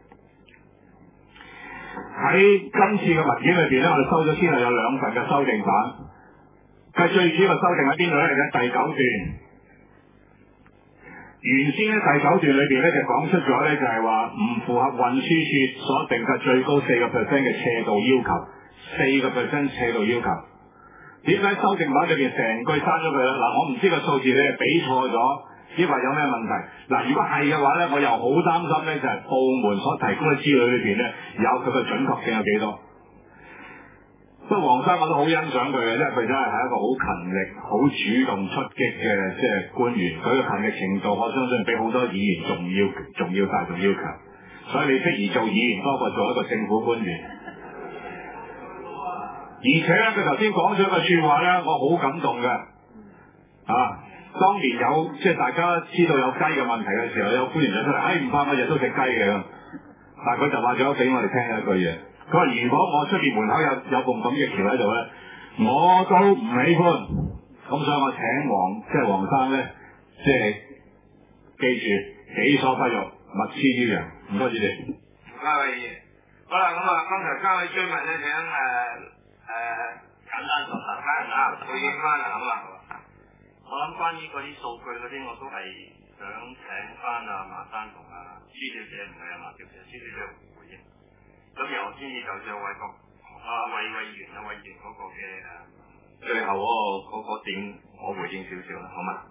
喺今次嘅文件裏邊咧，我哋收咗先係有2份嘅修訂版。佢最主要嘅修訂喺邊度咧？係第9段。原先咧第9段裏邊咧就講出咗咧，就係話唔符合運輸署所定嘅最高4% 嘅斜度要求，4% 斜度要求。點解修訂版裏邊成句刪咗佢咧？嗱，我唔知個數字你係俾錯咗，抑或有咩問題？嗱，如果係嘅話咧，我又好擔心咧，就係部門所提供嘅資料裏邊咧，有佢嘅準確性有幾多？不過黃生我都好欣賞佢嘅，因為佢真係一個好勤力、好主動出擊嘅即係官員。佢嘅勤力程度，我相信比好多議員仲要大、仲要強。所以你適宜做議員多過做一個政府官員。而且咧，佢頭先講咗一句説話咧，我好感動嘅。當年有即係大家知道有雞嘅問題嘅時候，有官員就出嚟，唔怕我日都食雞嘅。但係佢就話咗俾我哋聽一句嘢。佢話：如果我出邊門口有埲咁嘅橋喺度咧，我都唔喜歡。咁所以我請黃生咧，即係記住己所不欲，勿施於人。唔該主席。 唔該議員。好啦，咁剛才3位追問咧，請簡單答回應翻啦，好嘛？ 我諗關於嗰啲數據嗰啲，我都係想請翻馬生同朱小姐，唔係馬小姐，朱小姐回應。咁由我先至就衛國委員嗰個嘅最後嗰個點，我回應少少啦，好嘛？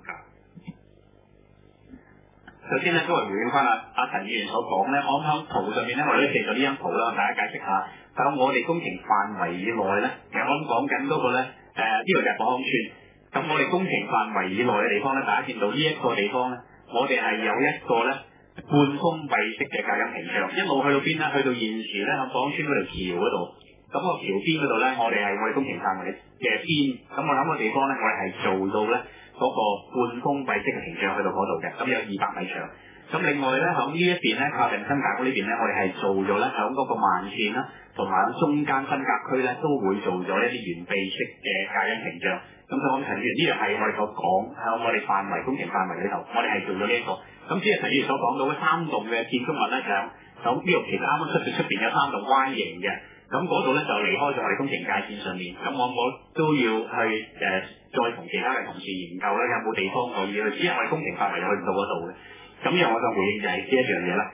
首先咧，都係回應翻阿陳議員所講咧，我諗喺圖上面咧，我哋都記咗呢張圖啦，大家解釋下。喺我哋工程範圍以內咧，其實我諗講緊嗰個咧，呢度就係寶康村。咁我哋工程範圍以內嘅地方咧，大家見到呢一個地方咧，我哋係有一個咧半封閉式嘅隔音屏障，一路去到邊咧？去到現時咧喺寶康村嗰條橋嗰度。咁個橋邊嗰度咧，我哋係我哋工程範圍嘅邊。咁我諗個地方咧，我哋係做到咧嗰個半封閉式嘅屏障去到嗰度嘅。咁有200米長。咁另外咧，喺呢一邊咧，靠近新界區呢邊咧，我哋係做咗咧喺嗰個慢線啦，同埋喺中間分隔區咧，都會做咗一啲懸臂式嘅隔音屏障。咁所以我陳議員呢樣係我哋所講喺我哋範圍工程範圍裏頭，我哋係做咗呢一個。咁只係陳議員所講到嘅3棟嘅建築物咧，就呢度其實啱啱出邊有3棟 Y 型嘅。咁嗰度咧就離開咗我哋工程界線上面。咁我都要去再同其他嘅同事研究咧，有冇地方可以去，只係我哋工程範圍去唔到嗰度嘅。咁然後我就回應就係呢一樣嘢啦。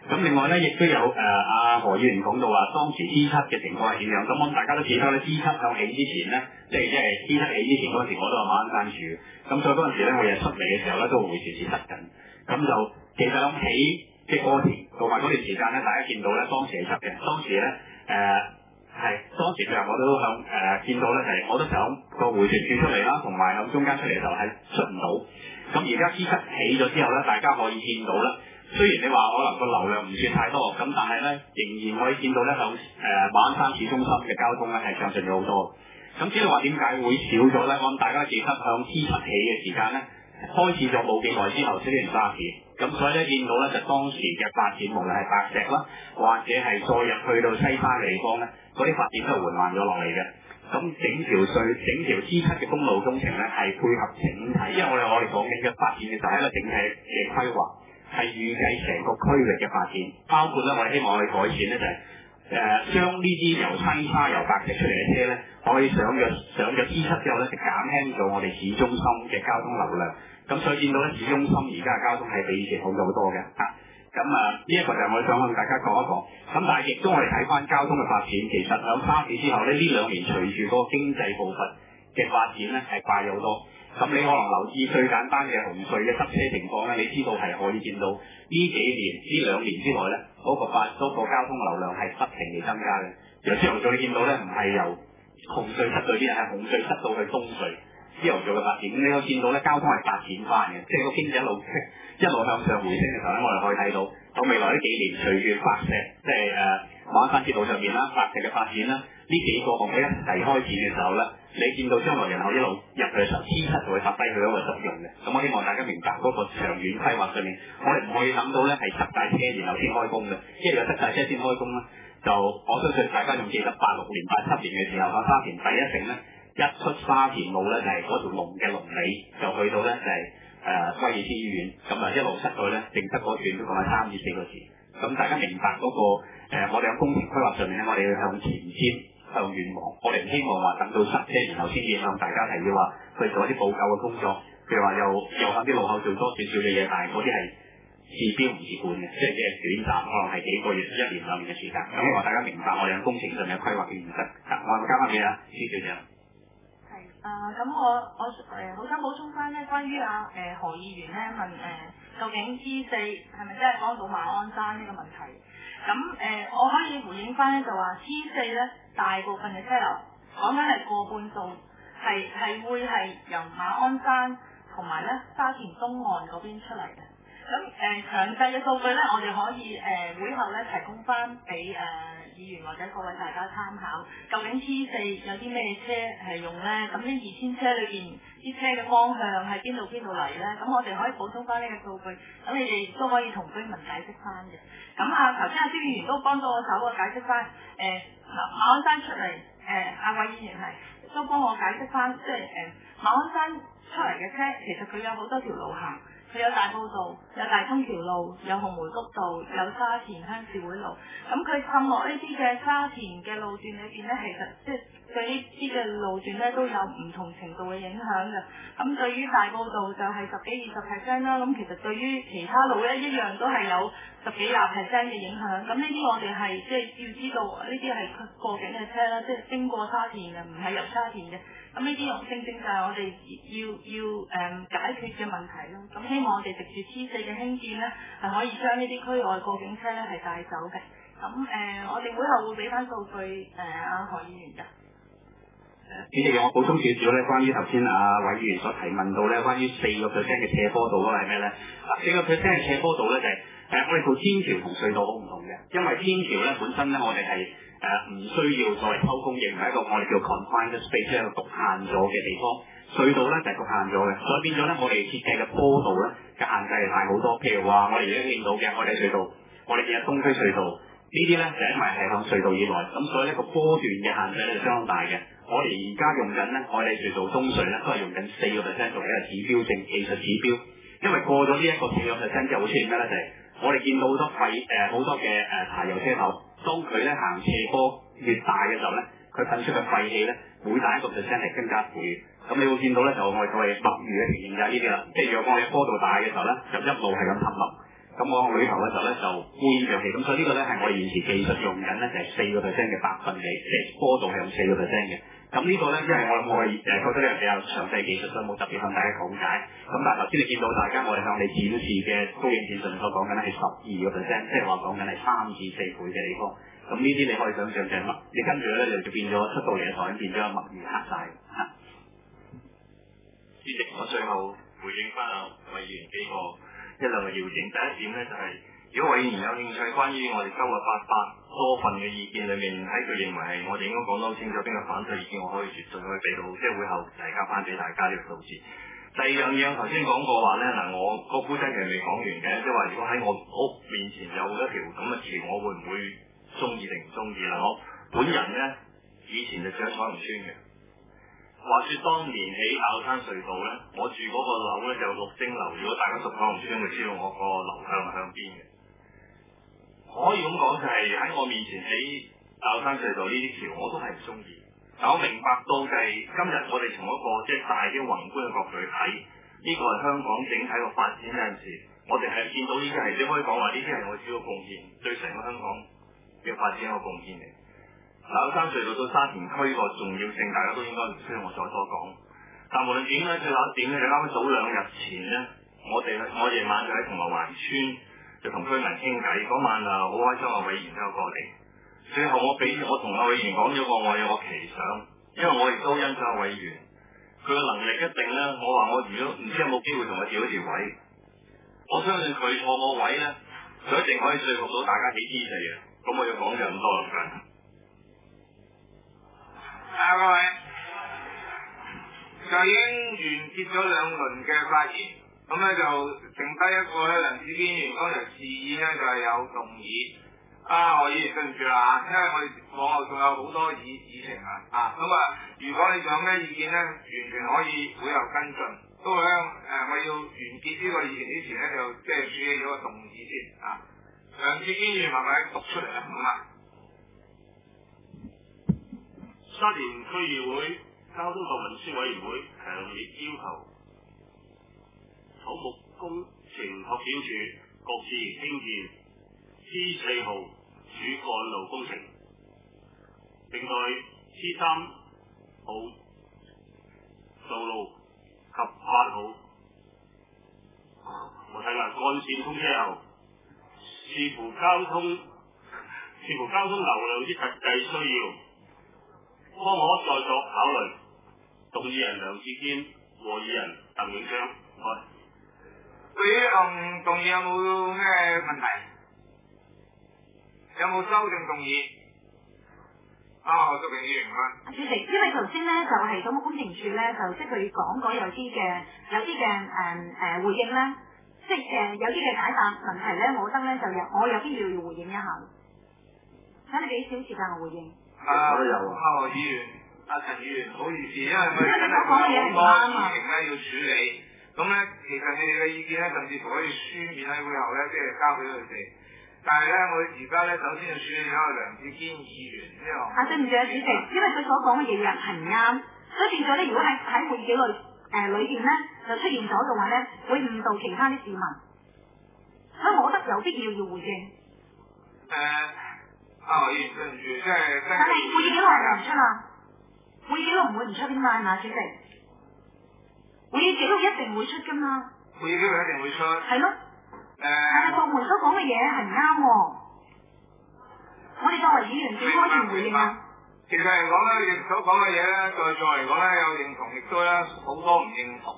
咁另外咧，亦都有阿何議員講到話當時 T7 嘅情況係點樣。咁我諗大家都記得咧 ，T7 響起之前咧，即係 T7 起之前嗰陣時，我都係馬鞍山住嘅。咁所以嗰陣時咧，我日出嚟嘅時候咧，都會時時塞緊。咁就其實響起嘅過程同埋嗰段時間咧，大家見到咧，當時係塞嘅。當時咧當時其實我都響見到咧，係我都想個迴旋處出嚟啦，同埋響中間出嚟嘅時候係出唔到。咁而家 T7 起咗之後咧，大家可以見到咧。雖然你話可能個流量唔算太多，咁但係咧仍然可以見到咧向馬鞍山市中心嘅交通咧係暢順咗好多。咁至於話點解會少咗咧？我諗大家記得向 T7 起嘅時間咧，開始咗冇幾耐之後出現沙田，咁所以咧見到咧就當時嘅發展，無論係白石啦，或者係再入去到西沙嘅地方咧，嗰啲發展都係緩慢咗落嚟嘅。咁整條 T7 嘅公路工程咧係配合整體，因為我哋講緊嘅發展嘅就係一個整體嘅規劃。係預計成個區域嘅發展，包括咧我哋希望我哋改善咧就係將呢啲由西沙由白石出嚟嘅車咧，可以上咗 T7 之後咧，就減輕咗我哋市中心嘅交通流量。咁所以見到咧市中心而家嘅交通係比以前好咗好多嘅。咁呢一個就係我哋想向大家講一講。咁但係亦都我哋睇翻交通嘅發展，其實響沙士之後咧，呢兩年隨住嗰個經濟步伐嘅發展咧係快咗好多。咁你可能留意最簡單嘅紅隧嘅塞車情況咧，你知道係可以見到呢幾年呢兩年之內咧，嗰個交通流量係不停地增加嘅。由朝頭早你見到咧，唔係由紅隧塞到啲人，係紅隧塞到去東隧朝頭早嘅發展。咁你可以見到咧，交通係發展翻嘅，即係個經濟一路向上回升嘅時候咧，我哋可以睇到。咁未來呢幾年隨住白石即係馬鞍山鐵路上面啦，白石嘅發展啦，呢幾個項目一齊開始嘅時候咧，你見到將來人口一路入去嘅時候 ，T7 就會發揮佢嗰個作用嘅。咁我希望大家明白嗰個長遠規劃上面，我哋唔可以諗到咧係塞大車然後先開工嘅，因為如果塞大車先開工咧，就我相信大家仲記得86年、87年嘅時候，沙田第一城咧一出沙田路咧就係嗰條龍嘅龍尾，就去到咧就係威爾斯醫院，咁一路塞到咧，淨塞嗰段都講係3至4個字。咁大家明白嗰個我哋喺工程規劃上面咧，我哋要向前瞻。向願望，我哋唔希望話等到塞車，然後先至向大家提議話去做一啲補救嘅工作，譬如話又向啲路口做多少少嘅嘢，但係嗰啲係治標唔治本嘅，即係短暫，可能係幾個月、1年、2年嘅時間。咁希望大家明白我哋喺工程上面嘅規劃嘅原則。我交翻俾阿施小姐。 係咁我好想補充翻咧，關於何議員咧問究竟 T4係咪真係幫到馬鞍山呢個問題？咁我可以回應翻咧，就話 T4咧大部分嘅車流講緊係過半數係會係由馬鞍山同埋咧沙田東岸嗰邊出嚟嘅。咁詳細嘅數據咧，我哋可以會後咧提供翻俾議員或者各位大家參考。究竟 T4有啲咩車係用咧？咁呢2000車裏邊啲車嘅方向喺邊度嚟咧？咁我哋可以補充翻呢個數據，咁你哋都可以同居民解釋翻嘅。咁頭先蕭議員都幫到我手解釋翻馬鞍山出嚟，阿偉議員係都幫我解釋翻，即係馬鞍山出嚟嘅車，其實佢有好多條路行。佢有大埔道，有大涌橋路，有紅梅谷道，有沙田鄉事會路。咁佢滲落呢啲嘅沙田嘅路段裏邊咧，其實即係對呢啲嘅路段咧都有唔同程度嘅影響嘅。咁對於大埔道就係10幾20% 啦。咁其實對於其他路咧一樣都係有10幾20% 嘅影響。咁呢啲我哋係即係要知道呢啲係過境嘅車啦，即係經過沙田嘅，唔係入沙田嘅。咁呢啲正正就係我哋要解決嘅問題咯。咁希望我哋藉住 T4嘅興建咧，係可以將呢啲區外過境車咧係帶走嘅。咁我哋會後會俾翻數據阿何議員㗎。 主席，我補充少少咧，關於頭先阿偉議員所提問到咧，關於4%嘅斜坡度嗰個係咩咧？4%嘅斜坡度咧就係我哋做天橋同隧道好唔同嘅，因為天橋咧本身咧我哋係唔需要作為抽供，亦唔係一個我哋叫 confined space， 一個局限咗嘅地方。隧道咧就係局限咗嘅，所以變咗咧我哋設計嘅坡度咧嘅限制係大好多。譬如話我哋而家見到嘅我哋隧道，我哋見到東區隧道呢啲咧就因為係向隧道以內，咁所以呢個坡段嘅限制咧就相當大嘅。我哋而家用緊咧，我哋隧道東隧咧都係用緊4%作為一個指標性技術指標，因為過咗呢一個4%之後會出現咩咧？就係我哋見到好多好多嘅柴油車頭，當佢咧行斜坡越大嘅時候咧，佢噴出嘅廢氣咧每大1%係更加倍。咁你會見到咧就我哋所謂墨魚嘅情形就係呢啲啦，即係若我哋坡度大嘅時候咧，就一路係咁噴墨。咁咁我裏頭嘅時候咧就烏煙瘴氣，咁所以呢個咧係我哋現時技術用緊咧就係4%嘅百分比，即係波度係用4%嘅。咁呢個咧，因為我係覺得呢個比較詳細技術，所以冇特別向大家講解。咁但係頭先你見到大家我哋向你展示嘅高影線上所講緊咧係12%，即係話講緊係3至4倍嘅地方。咁呢啲你可以想象就係乜？你跟住咧就變咗出到嚟嘅台變咗墨魚黑晒。 主席，我最後回應翻委員一兩個要點。第一點咧就係、如果委員有興趣關於我哋收嘅800多份嘅意見裏面，喺佢認為係我哋應該講得好清楚邊個反對意見，我可以絕對可以俾到，即係會後提交翻俾大家呢個數字。第二樣嘢頭先講過話咧，我個古仔其實未講完嘅，即係話如果喺我屋面前有一條咁嘅橋，我會唔會中意定唔中意啦？我本人咧以前就住喺彩虹村嘅。話說當年起拗山隧道咧，我住嗰個樓咧就綠晶樓。如果大家熟彩虹村，就知道我個樓向邊嘅。可以咁講就係喺我面前起拗山隧道呢啲橋，我都係唔中意。但我明白到就係今日我哋從一個即係大嘅宏觀嘅角度去睇，呢個係香港整體個發展有陣時，我哋係見到呢啲係你可以講話呢啲係我少少貢獻，對成個香港嘅發展一個貢獻嚟。拗山隧道到沙田區個重要性，大家都應該唔需要我再多講。但無論點咧，最後一點咧，就啱啱早2日前咧，我夜晚就喺銅鑼灣村就同居民傾偈，嗰晚好開心，委員都有過嚟。最後我同委員講咗我有個奇想，因為我亦都欣賞委員，佢嘅能力一定咧，我話我如果唔知有冇機會同佢調一調位，我相信佢坐個位咧，佢一定可以說服到大家起支持嘅。咁我要講就咁多啦。 各位就已經完結咗2輪嘅發言，咁咧就剩低一個咧，梁志堅議員剛才示意咧就係有動議。何議員對唔住啦，因為我哋往後仲有好多議程咁如果你仲有咩意見咧，完全可以會有跟進。不過咧我要完結呢個議程之前咧，就即係處理咗個動議先梁志堅議員係咪讀出嚟啊？ 沙田區議會交通及運輸委員會強烈要求土木工程拓展署各自興建 T4 號主幹路工程，並在 T3 號道路及8號幹線通車後，視乎交通流量之實際需要，方可再作考慮。動議人梁志堅，和議人鄧永昌。 對於動議有冇咩問題？有冇修正動議？何淑平議員主席，因為頭先咧就係土木工程署咧，就即係佢講過有啲嘅回應咧，即係有啲嘅解答問題咧，我覺得咧就我有必要回應一下。睇你幾少時間我回應？ 何議員、陳議員，唔好意思，因為我哋真係好多事情咧要處理。咁咧，其實你哋嘅意見咧，甚至乎可以書面喺會後咧，即係交俾佢哋。但係咧，我而家咧，首先要處理咗梁志堅議員呢個。對唔住主席，因為佢所講嘅嘢係唔啱，所以變咗咧，如果喺會議裏邊咧，就出現咗嘅話咧，會誤導其他啲市民。所以我覺得有必要回應。何議員對唔住，即係。但係會議記錄係唔出啊，會議記錄唔會唔出點解嘛，主席？會議記錄一定會出噶嘛。會議記錄一定會出。係咯。但係部門所講嘅嘢係唔啱喎。我哋作為議員點開始回應啊？其實嚟講咧，你所講嘅嘢咧，在座嚟講咧有認同，亦都咧好多唔認同。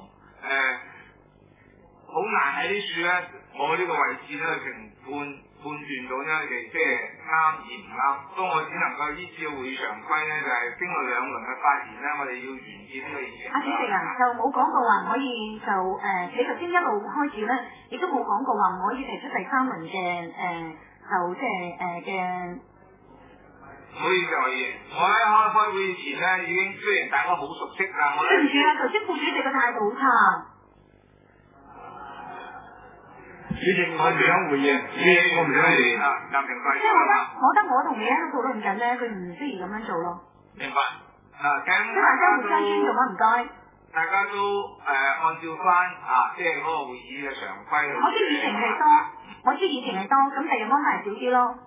好難喺呢處咧，我呢個位置咧判斷到咧，即係啱而唔啱。所以我只能夠依照會議常規咧，就係經過2輪嘅發言咧，我哋要完結呢個議程。主席就冇講過話唔可以就你頭先一路開始咧，亦都冇講過話唔可以提出第3輪嘅就即係嘅。唔好意思，何議員，我喺開會議前咧已經雖然大家好熟悉，但我對唔住啊，頭先副主席嘅態度好差。主席，我唔想回應。我唔想回應。暫停發言。即係我覺得我同你喺度討論緊咧，佢唔適宜咁樣做咯。明白。咁大家互相尊重啊，唔該。大家都按照翻即係嗰個會議嘅常規。我啲議程係多， 我知以前係多，咁第日安排少啲咯。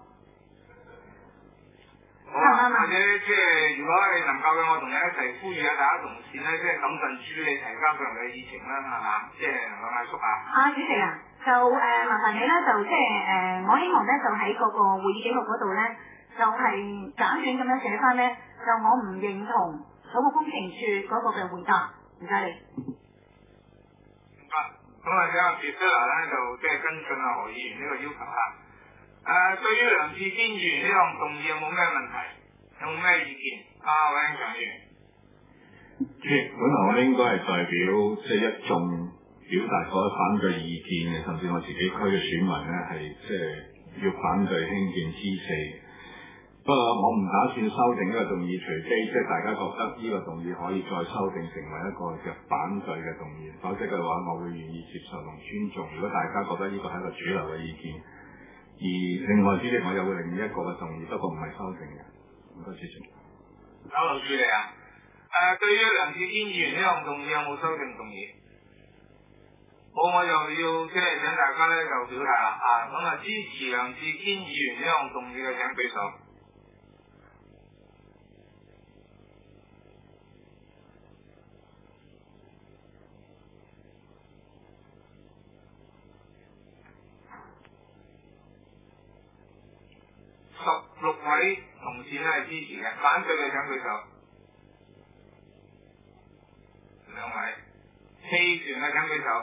好啊，或者即係如果你能夠嘅，我同你一齊呼籲下大家同事咧，即係審慎處理提交上嚟嘅議程啦，係嘛？即係能夠嗌叔啊。 主席啊，就麻煩你咧，就即係我希望咧，就喺嗰個會議記錄嗰度咧，就係簡短咁樣寫翻咧，就我唔認同土木工程處嗰個嘅回答，唔該你。 明白。咁啊，阿 Peter 咧就即係跟進阿何議員呢個要求啊。對於梁志堅議員呢項動議有冇咩問題？有冇咩意見？韋永強議員。 主席，本來我應該係代表即係一眾表達嗰反對意見嘅，甚至我自己區嘅選民咧係即係要反對興建T4。不過我唔打算修訂呢個動議，除非即係大家覺得呢個動議可以再修訂成為一個嘅反對嘅動議，否則嘅話我會願意接受同尊重。如果大家覺得呢個係一個主流嘅意見。而另外，主席我又會另一個嘅動議，不過唔係修訂嘅。唔該，主席。 交流處理啊！對於梁志堅議員呢項動議有冇修訂動議？好，我又要即係請大家咧就表態啦啊！咁啊，支持梁志堅議員呢項動議嘅請舉手。16位同事咧係支持嘅，反對嘅請舉手。2位，棄權嘅請舉手。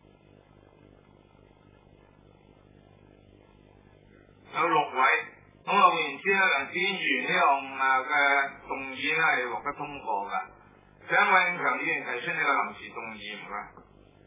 有6位，咁啊換言之咧，梁志堅議員呢項嘅動議咧係獲得通過嘅。請韋永強議員提出呢個臨時動議，唔該。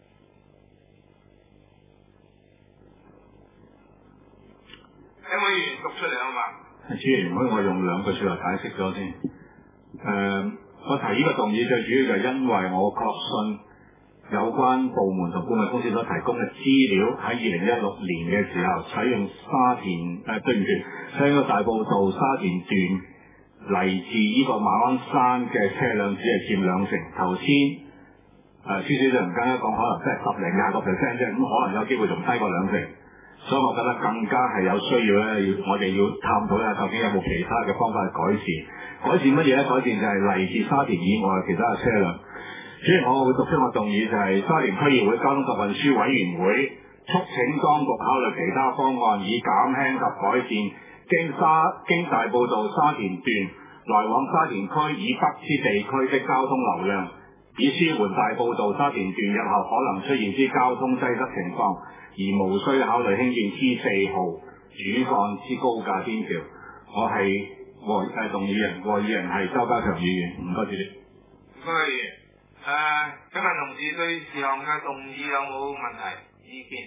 請委員讀出嚟好嘛？ 主席，唔可以我用2句説話解釋咗先。我提呢個動議最主要就係因為我確信有關部門同顧問公司所提供嘅資料喺2016年嘅時候採用採用大埔道沙田段嚟自呢個馬鞍山嘅車輛只係佔2成。頭先朱小姐唔更加講，可能即係10零20% 啫，咁可能有機會仲低過2成。所以我覺得更加係有需要咧，我哋要探討下究竟有冇其他嘅方法去改善。改善乜嘢咧？改善就係嚟自沙田以外其他嘅車輛。主席，我會讀出個動議，就係沙田區議會交通及運輸委員會促請當局考慮其他方案，以減輕及改善經大埔道沙田段來往沙田區以北之地區的交通流量，以舒緩大埔道沙田段日後可能出現之交通擠塞情況，而無需考慮興建 T4 號主幹之高架天橋。我係動議人，和議人係周家強議員。唔該，主席。 唔該，議員。請問同事對事項嘅動議有冇問題意見？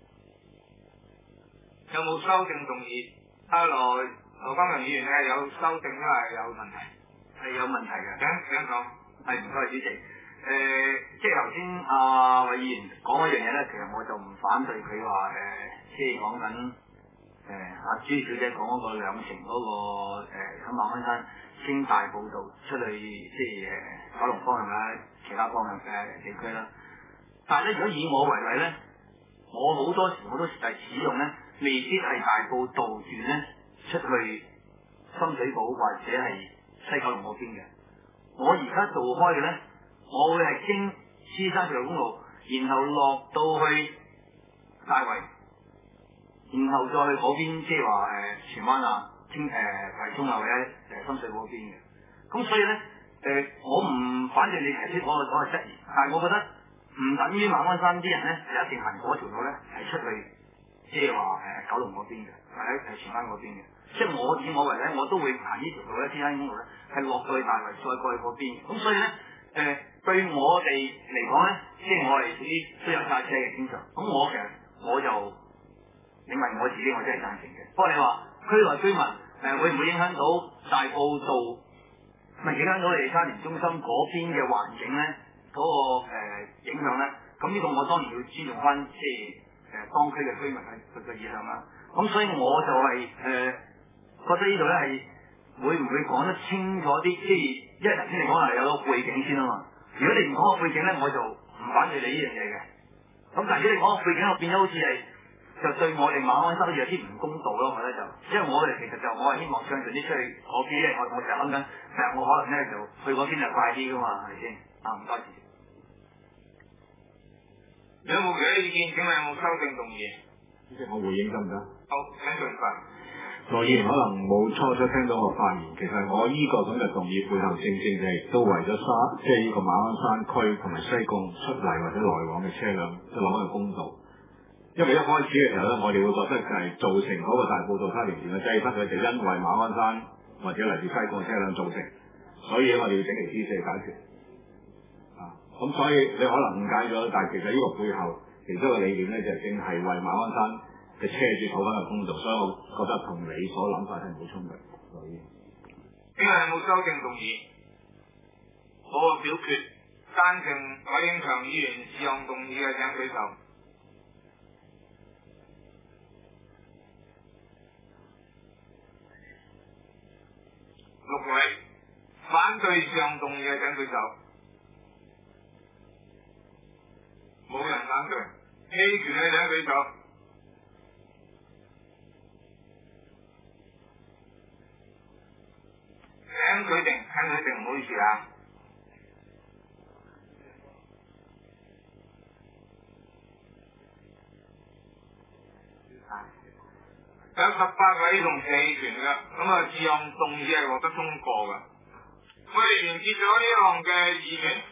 有冇修正動議？羅家強議員咧有修正，因為有問題。 係有問題嘅。 請講。 係唔該，主席。即係頭先韋議員講嗰樣嘢咧，其實我就唔反對佢話即係講緊朱小姐講嗰個2成嗰個喺馬鞍山經大埔道出去即係九龍方向啊，其他方向嘅地區啦。但係咧，如果以我為例咧，我好多時我都實際使用咧，未必係大埔道段咧出去深水埗或者係西九龍嗰邊嘅。我而家做開嘅咧，我會係經獅山隧道公路，然後落到去大圍，然後再去嗰邊，即係話荃灣啊、葵涌啊或者深水埗嗰邊嘅。咁所以咧，我唔反正你提出我嘅質疑，但係我覺得唔等於馬鞍山啲人咧係一定行嗰條路咧係出去，即係話九龍嗰邊嘅，或者係荃灣嗰邊嘅。即係以我為咧，我都會行呢條路咧，獅山公路咧係落到去大圍，再過去嗰邊。咁所以咧，對我哋嚟講咧，即係我係屬於都有揸車嘅經常。咁其實我就你問我自己，我真係贊成嘅。不過你話區內居民會唔會影響到大埔道，影響到你哋沙田中心嗰邊嘅環境咧？嗰個影響咧？咁呢個我當然要尊重翻，即係當區嘅居民佢嘅意向啦。咁所以我就係覺得呢度咧係會唔會講得清楚啲？即係因為頭先你講係有個背景先啊嘛。如果你唔講個背景咧，我就唔反對你呢樣嘢嘅。咁但係如果你講個背景，我變咗好似係就對我哋馬鞍山有啲唔公道咯，我覺得就，因為我哋其實就我係希望暢順啲出去，我記得我成日諗緊，其實我可能咧就去嗰邊就快啲噶嘛，係咪先？啊，唔該主席。 有冇其他意見？請問有冇修正動議？ 主席，我回應得唔得？ 好，請盡快。 羅議員可能冇初初聽到我發言，其實我呢個咁嘅動議背後正正就係都為咗即係呢個馬鞍山區同埋西貢出嚟或者來往嘅車輛，即係攞個公道。因為一開始嘅時候咧，我哋會覺得就係造成嗰個大埔道7年前嘅擠塞，佢就因為馬鞍山或者嚟自西貢嘅車輛造成，所以我哋要整條 T4解決。咁所以你可能誤解咗，但係其實呢個背後其中一個理念咧，就正係為馬鞍山嘅車主討翻個公道，所以我覺得同你所諗法係冇衝突。所以， 今日有冇修正動議？我表決贊成韋永強議員事項動議嘅請舉手。6位，反對事項動議嘅請舉手。冇人反對，棄權嘅請舉手。請舉定，唔好意思啊。有18位同棄權嘅，咁啊，事項動議係獲得通過嘅。我哋完結咗呢項嘅議權。